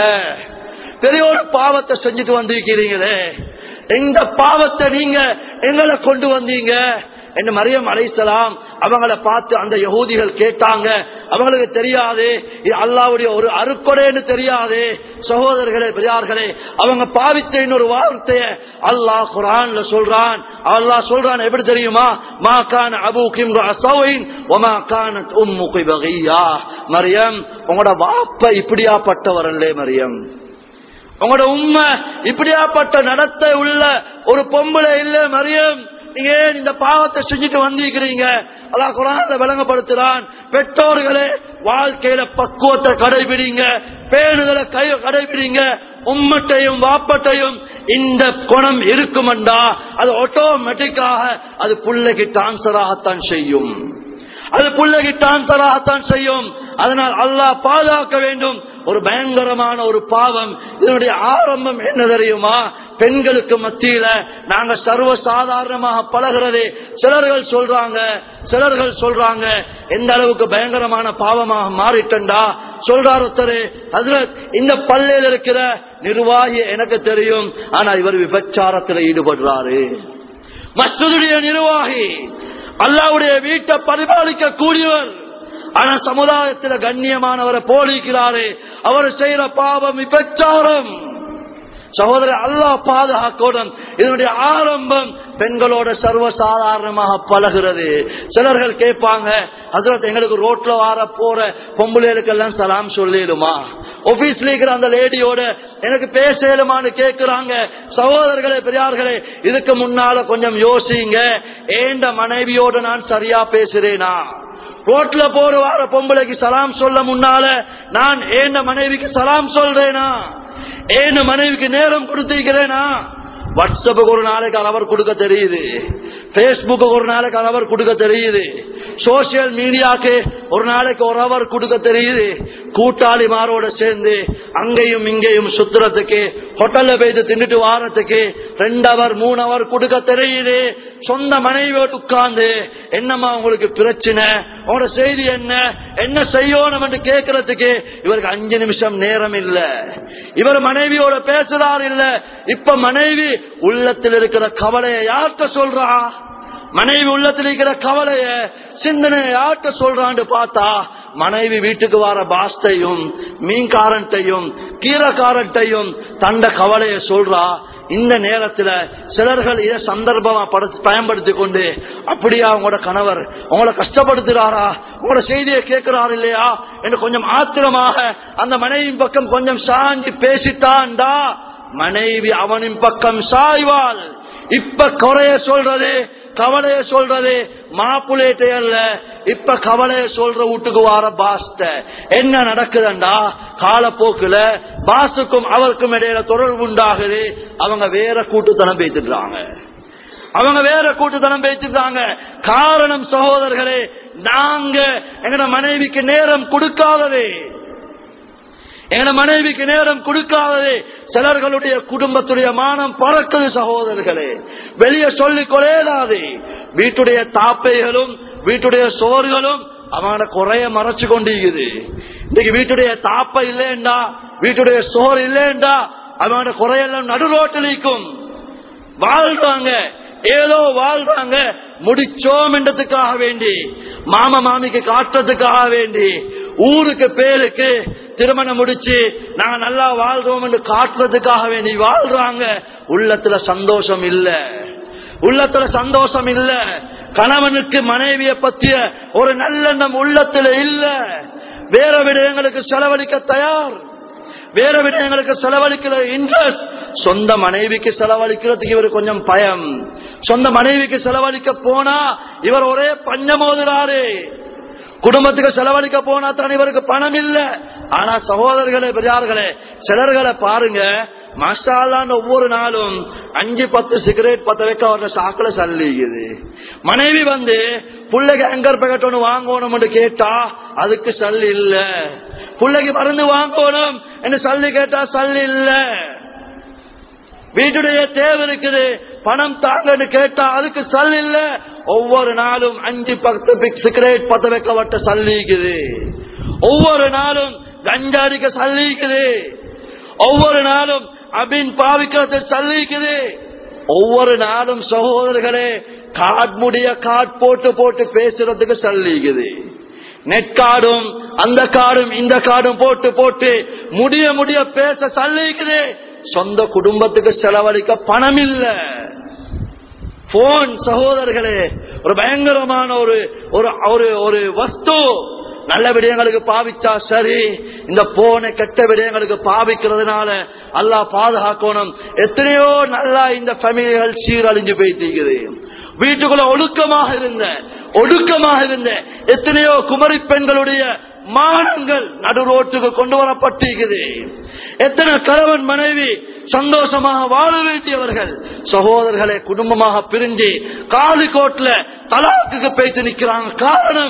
பெரிய ஒரு பாவத்தை செஞ்சுட்டு வந்திருக்கிறீங்களே, எந்த பாவத்தை நீங்க எங்களை கொண்டு வந்தீங்க என்று மரியம் அலைஹிஸ்ஸலாம் அவங்களை பார்த்து அந்த யஹூதிகள் கேட்டாங்க. அவங்களுக்கு தெரியாது இது அல்லாஹ்வுடைய ஒரு அருக்கொடைன்னு தெரியாது. சகோதரர்களே பெரியார்களே, அவங்க பாவித்த இன்னொரு வார்த்தையை அல்லாஹ் குர்ஆன்ல சொல்றான். அல்லாஹ் சொல்றான் எப்படி தெரியுமா? மா கான அபூகி இம்ரஅ ஸௌஇன் வமா கானத் உம்முகி பகியா. மரியம் உங்களோட வாப்பா இப்படியாப்பட்டவர் அல்ல, மரியம் உங்களோட உம்மை இப்படியாப்பட்ட நடத்தை உள்ள ஒரு பொம்பளை இல்ல மரியம், நீங்க இந்த பாவத்தை செஞ்சுட்டு வந்திருக்கிறீங்க. அல்லாஹ் குர்ஆன்ல விளங்கப்படுத்துறான், பெற்றோர்களே வாழ்க்கையில பக்குவத்தை கடைபிடிங்க, பேணுதலை கை கடைபிடிங்க. உம்மட்டையும் வாப்பட்டையும் இந்த குணம் இருக்குமெண்டா அது ஆட்டோமேட்டிக்காக அது பிள்ளைக்கு டிரான்ஸ்பர் ஆகத்தான் செய்யும், அது பிள்ளைக்கு டிரான்ஸ்பர் ஆகத்தான் செய்யும். அதனால் அல்லாஹ் பாதுகாக்க வேண்டும். ஒரு பயங்கரமான ஒரு பாவம். இதனுடைய ஆரம்பம் என்ன தெரியுமா? பெண்களுக்கு மத்தியில நாங்க சர்வ சாதாரணமாக பழகிறது. சிலர்கள் சொல்றாங்க சிலர்கள் சொல்றாங்க எந்த அளவுக்கு பயங்கரமான பாவமாக மாறிட்டா சொல்றாரு ஒருத்தரு, ஹஜ்ரத் இந்த பள்ளியில் இருக்கிற நிர்வாகி எனக்கு தெரியும், ஆனா இவர் விபச்சாரத்தில் ஈடுபடுறாரு. மஸ்ஜிதுடைய நிர்வாகி, அல்லாஹ்வுடைய வீட்டை பரிபாலிக்க கூடியவர், ஆனா சமுதாயத்தில் கண்ணியமானவரை போலிக்கிறாரு. அவர் செய்யற பாவம் விபச்சாரம். சகோதரர், அல்லாஹ் பாதுகாக்கணும். இதனுடைய ஆரம்பம் பெண்களோட சர்வசாதாரணமாக பழகிறது. சிலர்கள் கேட்பாங்க, ஹஜ்ரத் எங்களுக்கு ரோட்ல வார போற பொம்பளைகளுக்கு எல்லாம் சலாம் சொல்லிடுமா, ஆபீஸ்ல இருக்கிற அந்த லேடியோட எனக்கு பேசலுமான்னு கேட்கிறாங்க. சகோதரர்களே, பெரியார்களே, இதுக்கு முன்னால கொஞ்சம் யோசிங்க. ஏண்ட மனைவியோட நான் சரியா பேசுறேனா? ரோட்ல போற வார பொம்பளைக்கு சலாம் சொல்ல முன்னால நான் ஏண்ட மனைவிக்கு சலாம் சொல்றேனா? ஏன் மனைவிக்கு நேரம் கொடுத்திருக்கிறேனா? வாட்ஸ்அப்புக்கு ஒரு நாளைக்கு அளவர் கொடுக்க தெரியுது, பேஸ்புக்கு ஒரு நாளைக்கு அளவர் கொடுக்க தெரியுது, சோசியல் மீடியாக்கு ஒரு நாளைக்கு ஒரு அவர் கொடுக்க தெரியுது. கூட்டாளிமாரோட சேர்ந்து அங்கேயும் இங்கேயும் சுத்துறதுக்கு, ஹோட்டல்ல போயிட்டு தின்னுட்டு வாரத்துக்கு ரெண்டு அவர் மூணு அவர் கொடுக்க தெரியுது. சொந்த மனைவியோடு உட்கார்ந்து என்னமா உங்களுக்கு பிரச்சனை, உங்களோட செய்தி என்ன, என்ன செய்யணும் என்று கேட்கறதுக்கு இவருக்கு அஞ்சு நிமிஷம் நேரம் இல்ல. இவர் மனைவியோட பேசுறாரு இல்ல. இப்ப மனைவி உள்ளத்தில் இருக்கிற கவலையை யார்கிட்ட சொல்றா? மனைவி உள்ளத்தில் இருக்கிற கவலைய சிந்தனையை யார்கிட்ட சொல்றான்னு பார்த்தா, மனைவி வீட்டுக்கு வர பாஸ்டையும் மீன்காரன்ட்டையும் கீரைக்காரன்ட்டையும் தண்ட கவலைய சொல்றா. இந்த நேரத்துல சிலர்கள் இதை சந்தர்ப்பமா பயன்படுத்தி கொண்டு, அப்படியா உங்களோட கணவர் உங்களை கஷ்டப்படுத்துறாரா, உங்களோட செய்தியை கேட்கிறாரு இல்லையா என்று கொஞ்சம் ஆத்திரமாக அந்த மனைவி பக்கம் கொஞ்சம் சாஞ்சி பேசிட்டான்டா, மனைவி அவனின் பக்கம் சாய்வாள். இப்ப குறைய சொல்றது, கவலைய சொல்றது மாப்புலேட்டே அல்ல, இப்ப கவலைய சொல்ற வீட்டுக்கு வார பாஸ்ட. என்ன நடக்குதுண்டா, காலப்போக்குல பாசுக்கும் அவருக்கும் இடையில தொடர்பு உண்டாகுது. அவங்க வேற கூட்டுத்தனம் பேசிடுறாங்க, அவங்க வேற கூட்டுத்தனம் பேசிடுறாங்க. காரணம் சகோதரர்களே, நாங்க எங்கட மனைவிக்கு நேரம் கொடுக்காததே, எங்கட மனைவிக்கு நேரம் கொடுக்காததே சிலர்களுடைய குடும்பத்துடைய மானம் பறக்குது. சகோதரர்களே, வெளியே சொல்லிக் கொள்ளாது. வீட்டுடைய தாப்பைகளும் வீட்டுடைய சோறுகளும் அவனோட குறைய மறைச்சு கொண்டிருக்குது. இன்னைக்கு வீட்டுடைய தாப்பை இல்லைண்டா, வீட்டுடைய சோறு இல்லைண்டா, அவனோட குறையெல்லாம் நடு ரோட்டிலிக்கும். வாழ்றாங்க, ஏதோ வாழ்றாங்க, முடிச்சோம் என்றதுக்காக வேண்டி, மாமா மாமிக்கு காட்டுறதுக்காக வேண்டி, ஊருக்கு பேருக்கு திருமணம் முடிச்சு நாங்க நல்லா வாழ்றோம் என்று காட்டுறதுக்காக வேண்டி வாழ்றாங்க. உள்ளத்துல சந்தோஷம் இல்ல, உள்ளத்துல சந்தோஷம் இல்ல. கணவனுக்கு மனைவியை பற்றிய ஒரு நல்லெண்ணம் உள்ளத்துல இல்ல. வேற விடயங்களுக்கு செலவழிக்க தயார், வேற விடயங்களுக்கு செலவழிக்கிற இன்ட்ரெஸ்ட். சொந்த மனைவிக்கு செலவழிக்கிறதுக்கு இவர் கொஞ்சம் பயம். சொந்த மனைவிக்கு செலவழிக்க போனா இவர் ஒரே பஞ்சமோதுறாரு. குடும்பத்துக்கு செலவழிக்க போனா தான் இவருக்கு பணம் இல்ல. ஆனா சகோதரர்களே, பெரியார்களே, சிலர்களை பாருங்க, மாஸ்டாலான்னு ஒவ்வொரு நாளும் அஞ்சு பத்து சிகரெட் பத்த வைக்க அவரோட சாக்குல சல்லிக்குது. மனைவி வந்து பிள்ளைக்கு ஆங்கர் பேக்கெட் ஒண்ணு வாங்கணும் என்று கேட்டா அதுக்கு சல்லி இல்ல. பிள்ளைக்கு மருந்து வாங்கணும் என்று சல்லி கேட்டா சல்லி இல்ல. வீட்டுடைய தேவை இருக்குது, பணம் தாங்கன்னு கேட்டா அதுக்கு சல் இல்ல. ஒவ்வொரு நாளும் அஞ்சு பத்து சிகரெட் பத்த வைக்கப்பட்ட சல்லிக்குது. ஒவ்வொரு நாளும் கஞ்சாடிக்க சல்லிக்குது. ஒவ்வொரு நாளும் அபின் பாவிக்கிறது சல்லிக்குது. ஒவ்வொரு நாளும் சகோதரர்களே, காட்முடிய காட் போட்டு போட்டு பேசுறதுக்கு சல்லிக்குது. நெட் கார்டும் அந்த கார்டும் இந்த கார்டும் போட்டு போட்டு முடிய முடிய பேச சல்லிக்குது. சொந்த குடும்பத்துக்கு செலவழிக்க பணம் இல்ல. போன் சகோதரர்களே ஒரு பயங்கரமான ஒரு ஒரு ஒரு வஸ்து. நல்ல விடயங்களுக்கு பாவிச்சா சரி, இந்த போனை கெட்ட விடயங்களுக்கு பாவிக்கிறதுனால அல்லாஹ் பாதுகாக்கணும். எத்தனையோ நல்லா இந்த ஃபேமிலிகள் சீரழிஞ்சு போயிட்டு, வீட்டுக்குள்ள ஒழுக்கமாக இருந்த ஒடுக்கமாக இருந்த எத்தனையோ குமரி பெண்களுடைய மானங்கள் நடு ரோட்டுக்கு கொண்டு வரப்பட்டிருக்குது. எத்தனை கணவன் மனைவி சந்தோஷமாக வாழ வேண்டியவர்கள் சகோதரர்களை குடும்பமாக பிரிஞ்சு காலிக்கோட்ல தலாக்குக்கு போய்த்து நிக்கிறாங்க. காரணம்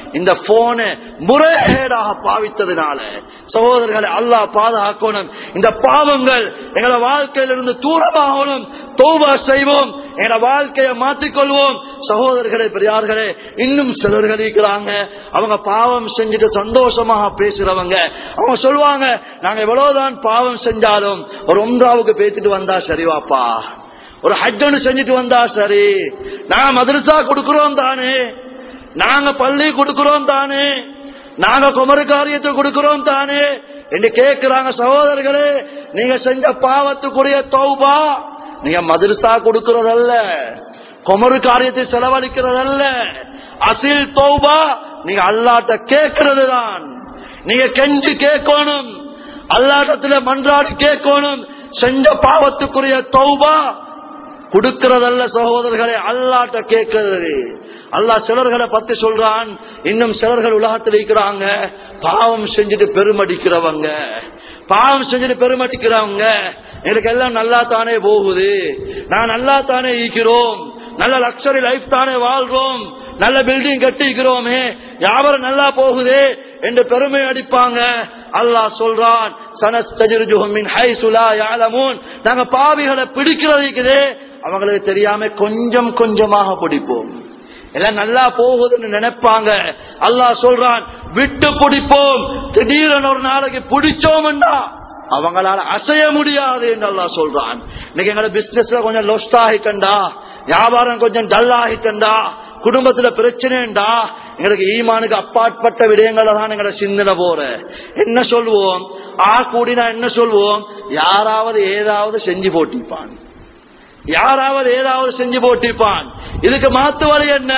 இந்த போனை முறைகேடாக பாவித்ததுனால. சகோதரர்களை அல்லாஹ் பாதுகாக்கணும். இந்த பாவங்கள் எங்கள வாழ்க்கையிலிருந்து தூரமாகணும். தௌபா செய்வோம், எங்கள வாழ்க்கையை மாற்றிக்கொள்வோம். சகோதரர்களே பெரியார்களே, இன்னும் சிலர்கள் இருக்கிறாங்க, அவங்க பாவம் செஞ்சுட்டு சந்தோஷமாக பேசுறவங்க. அவங்க சொல்லுவாங்க, நாங்க எவ்வளவுதான் பாவம் செஞ்சாலும் ஒரு உம்ராவுக்கு பேசிட்டு வந்தா சரிவாப்பா, ஒரு ஹஜ்ஜொன்னு செஞ்சுட்டு வந்தா சரி, நாங்க மதரசா கொடுக்கிறோம் தானே, நாங்க பள்ளி கொடுக்கிறோம் தானே, நாங்க குமரு காரியத்தை கொடுக்கிறோம் தானே என்று கேட்கிறாங்க. சகோதரர்களே, நீங்க செஞ்ச பாவத்துக்குரிய தௌபா நீங்க மதரசா கொடுக்கிறதல்ல, குமரு காரியத்தை செலவழிக்கிறதல்ல. அசில் தௌபா நீங்க அல்லாஹ்ட்ட கேட்கிறது தான். நீங்க கெஞ்சி கேட்கணும், அல்லாஹ்விடத்துல மன்றாடி கேட்கணும். செஞ்ச பாவத்துக்குரிய தௌபா கொடுக்கிறதல்ல சகோதரர்களை, அல்லாஹ்ட்ட கேட்கிறது. அல்லாஹ் சிலர்களை பத்தி சொல்றான், இன்னும் சிலர்கள் உலகத்தில் இருக்கிறாங்க பாவம் செஞ்சுட்டு பெருமடிக்கிறவங்க. பாவம் செஞ்சுட்டு பெருமடிக்கிறவங்க, எனக்கு எல்லாம் நல்லா தானே போகுது, நான் நல்லா தானே இருக்கிறோம், நல்ல லக்ஸரி லைஃப் தானே வாழ்றோம், நல்ல பில்டிங் கட்டிக்கிறோமே, வியாபாரம் நல்லா போகுதே என்று பெருமை அடிப்பாங்க. அல்லாஹ் சொல்றான், சனஸ்தஜிருஜுஹும் மின் ஹைஸு லா யஅலமூன், நாங்க பாவிகளை பிடிக்கிறதுக்குதே அவங்களுக்கு தெரியாம கொஞ்சம் கொஞ்சமாக பிடிப்போம். எல்லாம் நல்லா போகுதுன்னு நினைப்பாங்க. அல்லாஹ் சொல்றான், விட்டு பிடிப்போம். திடீரென ஒரு நாளைக்கு பிடிச்சோம்னா அவங்களால அசைய முடியாது என்று அல்லாஹ் சொல்றான். இன்னைக்கு எங்களோட பிசினஸ்ல கொஞ்சம் லொஸ்ட் ஆகிட்டா, வியாபாரம் கொஞ்சம் டல் ஆகிட்டா, குடும்பத்துல பிரச்சனைண்டா, எங்களுக்கு ஈமானுக்கு அப்பாற்பட்ட விடயங்களை தான் எங்களை சிந்தனை போற. என்ன சொல்லுவோம், ஆ கூடினா என்ன சொல்லுவோம், யாராவது ஏதாவது செஞ்சு போட்டிப்பான், யாராவது ஏதாவது செஞ்சு போட்டிப்பான். இதுக்கு மாத்து வழி என்ன,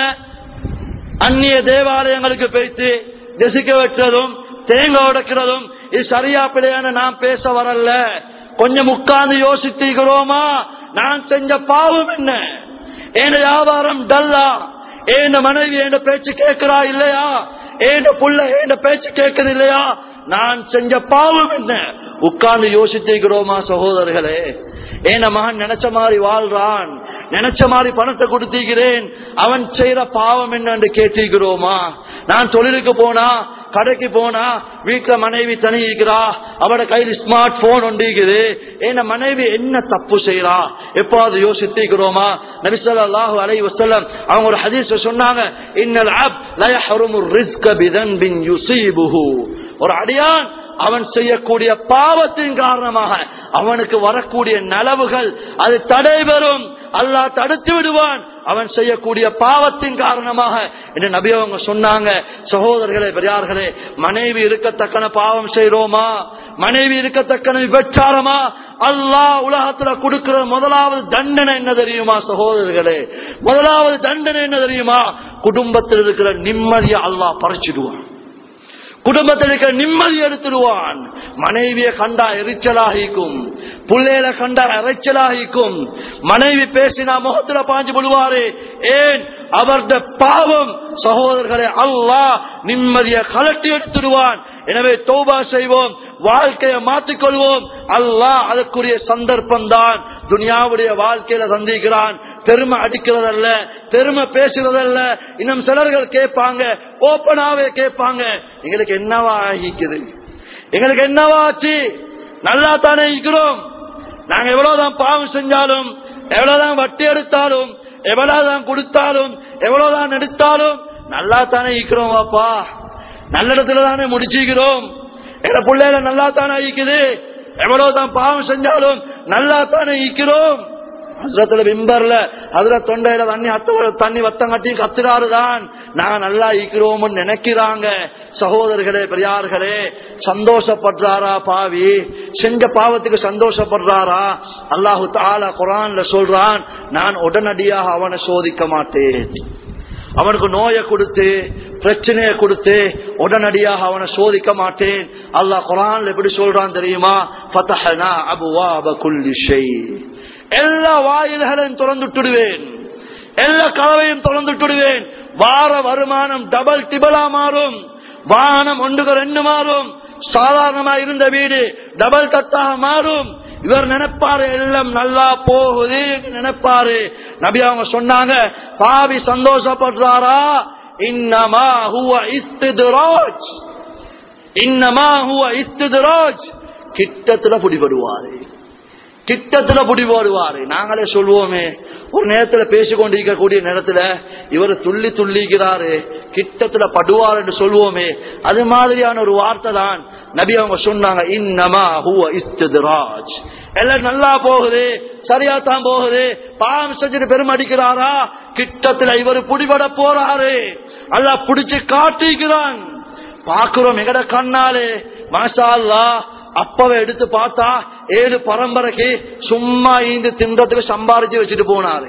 அந்நிய தேவாலயங்களுக்கு போய்த்து திசிக்க வச்சதும் தேங்காய் உடைக்கிறதும். இது சரியா பிள்ளையான நான் பேச வரல, கொஞ்சம் உட்கார்ந்து யோசித்தீங்களோமா, நான் செஞ்ச பாவம் என்ன, என் வியாபாரம் டல்லா, என் மனைவி என் பேச்சு கேட்கிறா இல்லையா, என் புள்ள என் பேச்சு கேட்கிறது இல்லையா, நான் செஞ்ச பாவம் என்ன, உட்கார்ந்து யோசித்தீங்களோமா சகோதரர்களே. ஏன மகன் நினைச்ச மாதிரி வாழ்றான், நினைச்ச மாதிரி பணத்தை கொடுத்தீங்கிறேன், அவன் செய்யற பாவம் என்னன்னு கேட்டீங்கிறோமா. நான் தொழிலுக்கு போனா, கடைக்கு போனா, வீட்டுல மனைவி தனி இருக்கிறா, அவட கையில் ஸ்மார்ட் போன் ஒன்றிக்குது, ஏன மனைவி என்ன தப்பு செய்யறா எப்பாவது யோசித்தீங்கிறோமா. நபி ஸல்லல்லாஹு அலைஹி வஸல்லம் அவங்க ஒரு ஹதீஸ் சொன்னாங்க, இன்னல் அப் லா யஹ்ருமு ரிஸ்க பிதன்பின் யுஸீபுஹு, ஒரு அடியான் அவன் செய்யக்கூடிய பாவத்தின் காரணமாக அவனுக்கு வரக்கூடிய நலவுகள் அது தடைபெறும், அல்லாஹ் தடுத்து விடுவான் அவன் செய்யக்கூடிய பாவத்தின் காரணமாக என்று நபி அவங்க சொன்னாங்க. சகோதரர்களே பெரியார்களே, மனைவி இருக்கத்தக்கன பாவம் செய்யறோமா, மனைவி இருக்கத்தக்கன விபச்சாரமா, அல்லாஹ் உலகத்துல கொடுக்கிற முதலாவது தண்டனை என்ன தெரியுமா சகோதரர்களே, முதலாவது தண்டனை என்ன தெரியுமா, குடும்பத்தில் இருக்கிற நிம்மதியை அல்லாஹ் பறிச்சிடுவான், குடும்பத்தில் இருக்கிற நிம்மதி எடுத்துடுவான். மனைவியை கண்டா எரிச்சலாகிக்கும், புள்ளையில கண்டா எரிச்சலாகிக்கும், மனைவி பேசினா முகத்துல பாஞ்சு விடுவாரு. ஏன், அவரது பாவம் சகோதரர்களே, அல்லாஹ் நிம்மதியை கலட்டி எடுத்துடுவான். எனவே தௌபா செய்வோம், வாழ்க்கையை மாற்றிக்கொள்வோம். அல்லாஹ் அதற்குரிய சந்தர்ப்பம் தான் துனியாவுடைய வாழ்க்கையில சந்திக்கிறான். பெருமை அடிக்கிறதல்ல, பெருமை பேசுறதல்ல. இன்னும் சிலர்கள் கேட்பாங்க, ஓப்பனாவே கேட்பாங்க, எங்களுக்கு என்னவா ஆகிக்குது, எங்களுக்கு என்னவா ஆச்சு, நல்லா தானே இருக்கிறோம், நாங்க எவ்வளவுதான் பாவம் செஞ்சாலும், எவ்வளவுதான் வட்டி எடுத்தாலும், எவ்வளவுதான் கொடுத்தாலும், எவ்வளவுதான் எடுத்தாலும் நல்லா தானே இருக்கிறோம் வாப்பா, நல்ல இடத்துல தானே முடிச்சுக்கிறோம், எங்க பிள்ளைல நல்லா தானே இருக்குது, எவ்வளவுதான் பாவம் செஞ்சாலும் நல்லா தானே இருக்கிறோம். ஹஸ்ரத்துல விம்பர்ல அதுல தொண்டையில தண்ணி அத்த தண்ணி வத்தம் கட்டி கத்துறாருதான், நாங்க நல்லா இருக்கிறோம் நினைக்கிறாங்க. சகோதரர்களே பெரியார்களே, சந்தோஷப்படுறாரா பாவி, செஞ்ச பாவத்துக்கு சந்தோஷப்படுறாரா? அல்லாஹு தஆலா குர்ஆன்ல சொல்றான், நான் உடனடியாக அவனை சோதிக்க மாட்டேன், அவனுக்கு நோயை கொடுத்து பிரச்சனையை கொடுத்து உடனடியாக அவனை சோதிக்க மாட்டேன். அல்லாஹ் குர்ஆன்ல எப்படி சொல்றான் தெரியுமா, ஃபதஹனா அபுவாப குல்லி ஷை, எல்லா வாயில்களையும் திறந்துட்டுடுவேன், எல்லா கதவையும் திறந்துட்டுடுவேன். வார வருமானம் டபுள் டிபிளா மாறும், வாகனம் ஒன்றுக்கு ரெண்டு மாறும், சாதாரணமா இருந்த வீடு டபுள் கட்டாக மாறும். இவர் நினைப்பாரு எல்லாம் நல்லா போகுது நினைப்பாரு. நபி அவங்க சொன்னாங்க, பாவி சந்தோஷப்படுறாரா இன்னமா ஹுவ இஸ்தித்ராஜ், இன்னமா ஹுவ இஸ்தித்ராஜ். கிட்டத்துல பிடிபடுவாரு, கிட்டத்துல பிடிபடுவாரு. நாங்களே சொல்லுவோமே, ஒரு நேரத்துல பேசிக்கொண்டிருக்கக்கூடிய நேரத்துல இவர் துள்ளி துள்ளிக்கிறாரு, கிட்டத்துல படுவார் என்று சொல்லுவோமே, அது மாதிரியான ஒரு வார்த்தை தான் நபி அவங்க சொன்னாங்க. இன்னமா ஹுவ இஸ்தித்ராஜ். எல்லாம் நல்லா போகுது, சரியா தான் போகுது, பாவம் செஞ்சுட்டு பெருமடிக்கிறாரா, கிட்டத்துல இவர் பிடிபட போறாரு. அல்லாஹ் பிடிச்சு காட்டிக்கிறான், பாக்குறோம் எங்கட கண்ணாலே. மாஷா அல்லாஹ், அப்பவே எடுத்து பார்த்தா ஏழு பரம்பரைக்கு சும்மா ஈந்து தின்றதுக்கு சம்பாரிச்சு வச்சுட்டு போனாரு.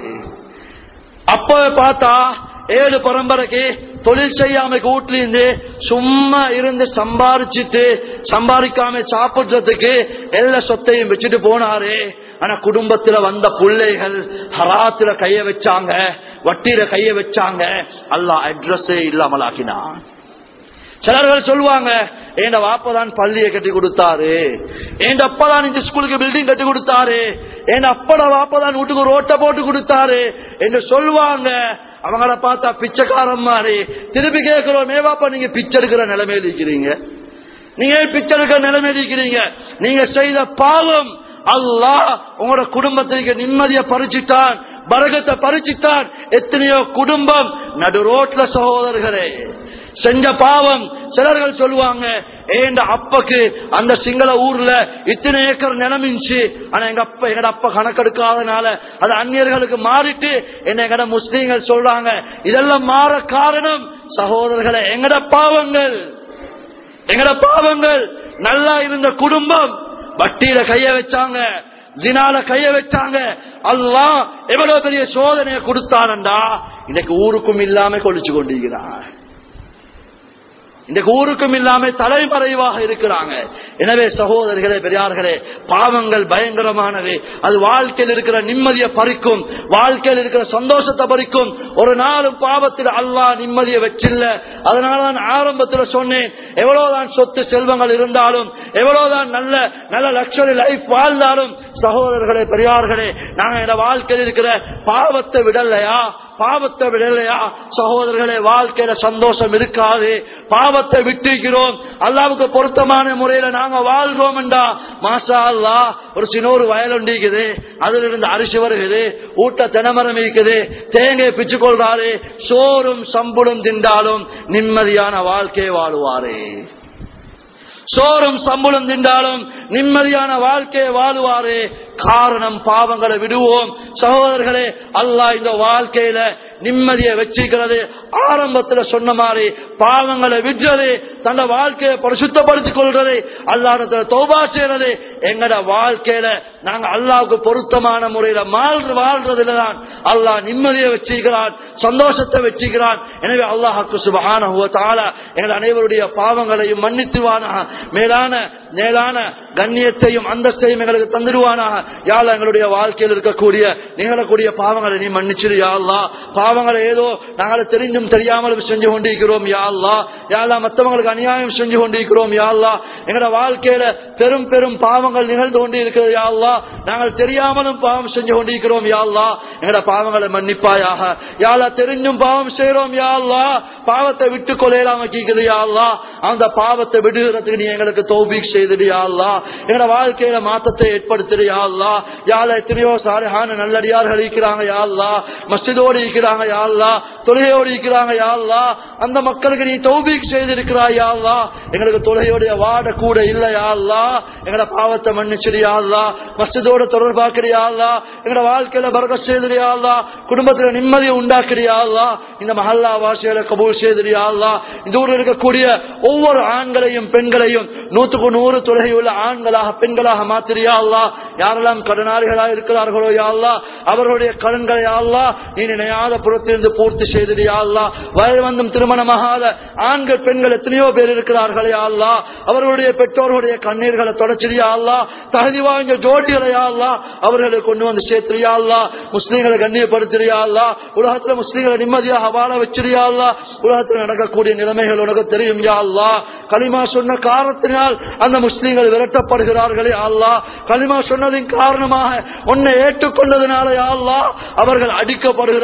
அப்பவே பார்த்தா ஏழு பரம்பரைக்கு தொழில் செய்யாம வீட்டுல இருந்து சும்மா இருந்து சம்பாரிச்சுட்டு சம்பாதிக்காம சாப்பிடுறதுக்கு எல்லா சொத்தையும் வச்சுட்டு போனாரு. ஆனா குடும்பத்துல வந்த பிள்ளைகள் ஹராத்துல கைய வச்சாங்க, வட்டியில கைய வச்சாங்க. அல்லாஹ் அட்ரஸே இல்லாமல் ஆக்கினான். சிலர்கள் சொல்லுவாங்க, என் வாப்பதான் பள்ளியை கட்டி கொடுத்தாரு, என் அப்பதான் இந்த ஸ்கூலுக்கு பில்டிங் கட்டி கொடுத்தாரு, என் அப்பட வாப்பதான் வீட்டுக்கு ரோட்டை போட்டு கொடுத்தாரு என்று சொல்லுவாங்க. அவங்கள பார்த்தா பிச்சைக்காரன் மாதிரி. திருப்பி கேட்கிறோம், மேவாப்பா நீங்க பிச்சை எடுக்கிற நிலைமையில இருக்கிறீங்க, நீங்க பிச்சை எடுக்கிற நிலைமையில இருக்கிறீங்க. நீங்க செய்த பாவம் அல்லாஹ் உங்களோட குடும்பத்திற்கு நிம்மதியை பறிச்சுட்டான், பரகத்தை பறிச்சுட்டான். எத்தனையோ குடும்பம் நடு ரோட்ல சகோதரர்களே செஞ்ச பாவம். சிலர்கள் சொல்லுவாங்க, எங்க அப்பக்கு அந்த சிங்கள ஊர்ல இத்தனை ஏக்கர் நிலம் இருந்துச்சு, ஆனா எங்க அப்பா எங்கட அப்பா கணக்கெடுக்காதனால அது அந்நியர்களுக்கு மாறிட்டு என்ன எங்கட முஸ்லீம்கள் சொல்றாங்க. இதெல்லாம் மாற காரணம் சகோதரர்களை எங்கட பாவங்கள், எங்கட பாவங்கள். நல்லா இருந்த குடும்பம் வட்டியில கைய வச்சாங்க, ஜினால கைய வச்சாங்க. அல்லாஹ் எவ்வளவு பெரிய சோதனையை கொடுத்தானண்டா, இன்னைக்கு ஊருக்கும் இல்லாம கொளிச்சு கொண்டிருக்கிறான், இந்த ஊருக்கும் இல்லாம தலைமறைவாக இருக்கிறாங்க. எனவே சகோதரர்களே, பெரியார்களே, பாவங்கள் பயங்கரமானது. அது வாழ்க்கையில் இருக்கிற நிம்மதியை பறிக்கும், வாழ்க்கையில் இருக்கிற சந்தோஷத்தை பறிக்கும். ஒரு நாளும் பாவத்தில் அல்லாஹ் நிம்மதியை வச்சில்ல. அதனாலதான் ஆரம்பத்தில் சொன்னேன், எவ்வளவுதான் சொத்து செல்வங்கள் இருந்தாலும், எவ்வளவுதான் நல்ல நல்ல லக்ஸரி லைஃப் வாழ்ந்தாலும், சகோதரர்களே, பெரியார்களே, நாங்க இந்த வாழ்க்கையில் இருக்கிற பாவத்தை விடலையா, பாவத்தை விடலையா சகோதரர்களே, வாழ்க்கையில சந்தோஷம் இருக்காது. பாவத்தை விட்டுக்கிறோம், அல்லாவுக்கு பொருத்தமான முறையில நாங்க வாழ்றோம் என்றா மாஷா அல்லாஹ். ஒரு சின்னொரு வயல் ஒண்டிக்குது, அதுல இருந்து அரிசி வருகிறது, ஊட்ட தினமரம் இருக்குது, தேங்காய் பிச்சு கொள்றாரு, சோறும் சம்புடும் திண்டாலும் நிம்மதியான வாழ்க்கை வாழுவாரு. சோறும் சம்பளம் திண்டாலும் நிம்மதியான வாழ்க்கையை வாழுவாரு. காரணம் பாவங்களை விடுவோம். சகோதரர்களே, அல்லாஹ் இந்த வாழ்க்கையில நிம்மதியை வச்சிருக்கிறது. ஆரம்பத்தில் சொன்ன மாதிரி பாவங்களை விடுறது, தன்ன வாழ்க்கையை பரிசுத்தப்படுத்திக் கொள்றது, அல்லாஹ்விடத்துல தௌபா செய்யறது, எங்கட வாழ்க்கையில நாங்க அல்லாஹ்வுக்கு பொருத்தமான முறையில வாழ்றதுலதான் அல்லாஹ் நிம்மதியை வச்சிருக்கிறான், சந்தோஷத்தை வச்சிருக்கிறான். எனவே அல்லாஹ்வுக்கு சுப்ஹானஹு வ தஆலா எங்கள் அனைவருடைய பாவங்களையும் மன்னித்துவானாக, மேலான மேலான கண்ணியத்தையும் அந்தஸ்தையும் எங்களுக்கு தந்துடுவானாக. யா அல்லாஹ், எங்களுடைய வாழ்க்கையில் இருக்கக்கூடிய நிகழக்கூடிய பாவங்களை நீ மன்னிச்சிரு யா அல்லாஹ். பாவங்களை ஏதோ நாங்கள் தெரிந்தும் தெரியாமலும் செஞ்சு கொண்டிருக்கிறோம் யா அல்லாஹ். யா அல்லாஹ், மற்றவங்களுக்கு அநியாயம் செஞ்சு கொண்டிருக்கிறோம் யா அல்லாஹ். எங்களோட வாழ்க்கையில பெரும் பெரும் பாவங்கள் நிகழ்ந்து கொண்டு இருக்கிறது யா அல்லாஹ். நாங்கள் தெரியாமலும் பாவம் செஞ்சு கொண்டிருக்கிறோம் யா அல்லாஹ். எங்களோட பாவங்களை மன்னிப்பாயாக யா அல்லாஹ். தெரிஞ்சும் பாவம் செய்யறோம் யா அல்லாஹ், பாவத்தை விட்டு கொள்ளையலாம கேக்குது யா அல்லாஹ். அந்த பாவத்தை விடுகிறதுக்கு நீ எங்களுக்கு தௌபீக் செய்துடு யா அல்லாஹ். எங்களோட வாழ்க்கையில மாற்றத்தை ஏற்படுத்திடு யா அல்லாஹ். யா அல்லாஹ், எத்தனையோ சாலிஹான நல்லடியார்கள் இருக்கிறாங்க யா அல்லாஹ், மஸ்ஜிதோடு இருக்கிறாங்க யா அல்லாஹ், தொழுகையோடு இருக்கிறாங்க யா அல்லாஹ். அந்த மக்களுக்கு நீ தௌபீக் செய்திருக்கிறாய் யா அல்லாஹ். எங்களுக்கு தொழுகையோடைய வாட கூட இல்ல யா அல்லாஹ். எங்களோட பாவத்தை மன்னிச்சிடு யா அல்லாஹ். மஸ்ஜிதோட தொடர்பாக்கிறியா அல்லாஹ். எங்களோட வாழ்க்கையில பரக்கத் செய்தியா அல்லாஹ். குடும்பத்துல நிம்மதியை உண்டாக்குறியா அல்லாஹ். இந்த மஹல்லா வாசிகளை கபூல் செய்தியா அல்லாஹ். இந்த ஊரில் இருக்கக்கூடிய ஒவ்வொரு ஆண்களையும் பெண்களையும் நூற்றுக்கு நூறு தொழுகை உள்ள ஆண்களாக பெண்களாக மாத்திரியா அல்லாஹ். யாரெல்லாம் கடனாளிகளாக இருக்கிறார்களோ யா அல்லாஹ், அவர்களுடைய கடன்களை யா அல்லாஹ் நீ நினையாத புறத்திலிருந்து பூர்த்தி செய்தியா அல்லாஹ். வயது வந்தும் திருமணமாகாத ஆண்கள் பெண்கள் எத்தனையோ பேர் இருக்கிறார்கள் யா அல்லாஹ், அவர்களுடைய பெற்றோர்களுடைய கண்ணீர்களை தொடச்சியா அல்லாஹ். தகுதி வாய்ந்த ஜோடிகளையா அல்லாஹ் அவர்களை கொண்டு வந்து சேர்த்தியா அல்லாஹ். முஸ்லீம்களை கண்ணியப்படுத்தியா அல்லாஹ். உலகத்துல முஸ்லீம்களை நிம்மதியாக வாழ வச்சிருயா அல்லாஹ். உலகத்தில் நடக்கக்கூடிய நிலைமைகள் உனக்கு தெரியும் யா அல்லாஹ். கலிமா சொன்ன காரணத்தினால் அந்த முஸ்லீம்கள் விரட்டப்படுகிறார்களே அல்லாஹ். கலிமா சொன்னதின் காரணமாக உன்னை ஏற்றுக்கொண்டதுனால யா அல்லாஹ் அவர்கள் அடிக்கப்படுகிறார்கள் யா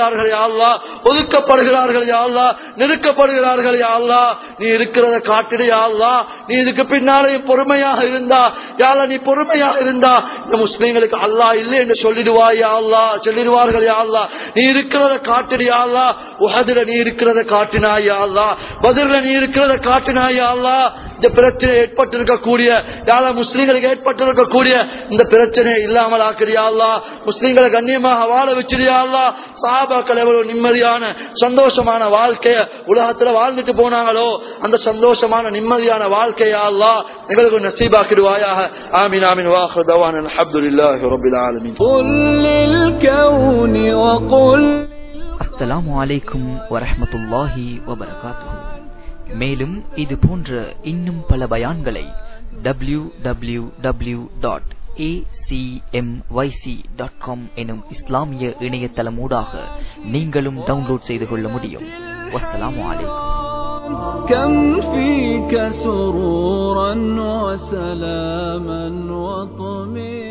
அல்லாஹ், ஒதுக்கப்படுகிறார்கள் யா அல்லாஹ், நெருக்கப்படுகிறார்கள் யா அல்லாஹ். நீ இருக்கிறத காட்டிடு யா அல்லாஹ். நீ இதுக்கு பின்னாலே பொறுமையாக இருந்தா யா அல்லாஹ், நீ பொறுமையாக இருந்தா இந்த முஸ்லிம்களுக்கு அல்லாஹ் இல்லை என்று சொல்லிடுவாய் யா அல்லாஹ், சொல்லிடுவார்கள் யா அல்லாஹ். நீ இருக்கிறத காட்டிடு யா அல்லாஹ். உஹதுல நீ இருக்கிறத காட்டினாய் யா அல்லாஹ், பத்ர்ல நீ இருக்கிறத காட்டினாய் யா அல்லாஹ். இந்த பிரச்சனை ஏற்பட்டிருக்கக்கூடிய யாரா முஸ்லிம்களுக்கு ஏற்பட்டிருக்கக்கூடிய இந்த பிரச்சனையை இல்லாமல் ஆக்கிறியா அல்லாஹ். முஸ்லிம்களை கண்ணியமாக வாழ வச்சிருயா அல்லாஹ். சஹாபாக்கள் எவ்வளவு நிம்மதியான சந்தோஷமான வாழ்க்கைய உலகத்துல வாழ்ந்துட்டு போனாங்களோ அந்த சந்தோஷமான நிம்மதியான வாழ்க்கையா அல்லாஹ் எங்களுக்கு நசீபாக்கிடுவாயாக. ஆமீன் ஆமீன். வாஹிரு தவானா அல்ஹம்துலில்லாஹி ரப்பில் ஆலமீன். குல் லில் கௌனி வகுல். அஸ்ஸலாமு அலைக்கும் வரஹ்மத்துல்லாஹி வபரகாத்துஹு. மேலும் இது போன்ற இன்னும் பல பயான்களை W W W dot A C M Y C dot com எனும் இஸ்லாமிய இணையதளம் ஊடாக நீங்களும் டவுன்லோட் செய்து கொள்ள முடியும். வஸ்ஸலாமு அலைக்கும். كم فيك سرورا وسلاما وطمئنا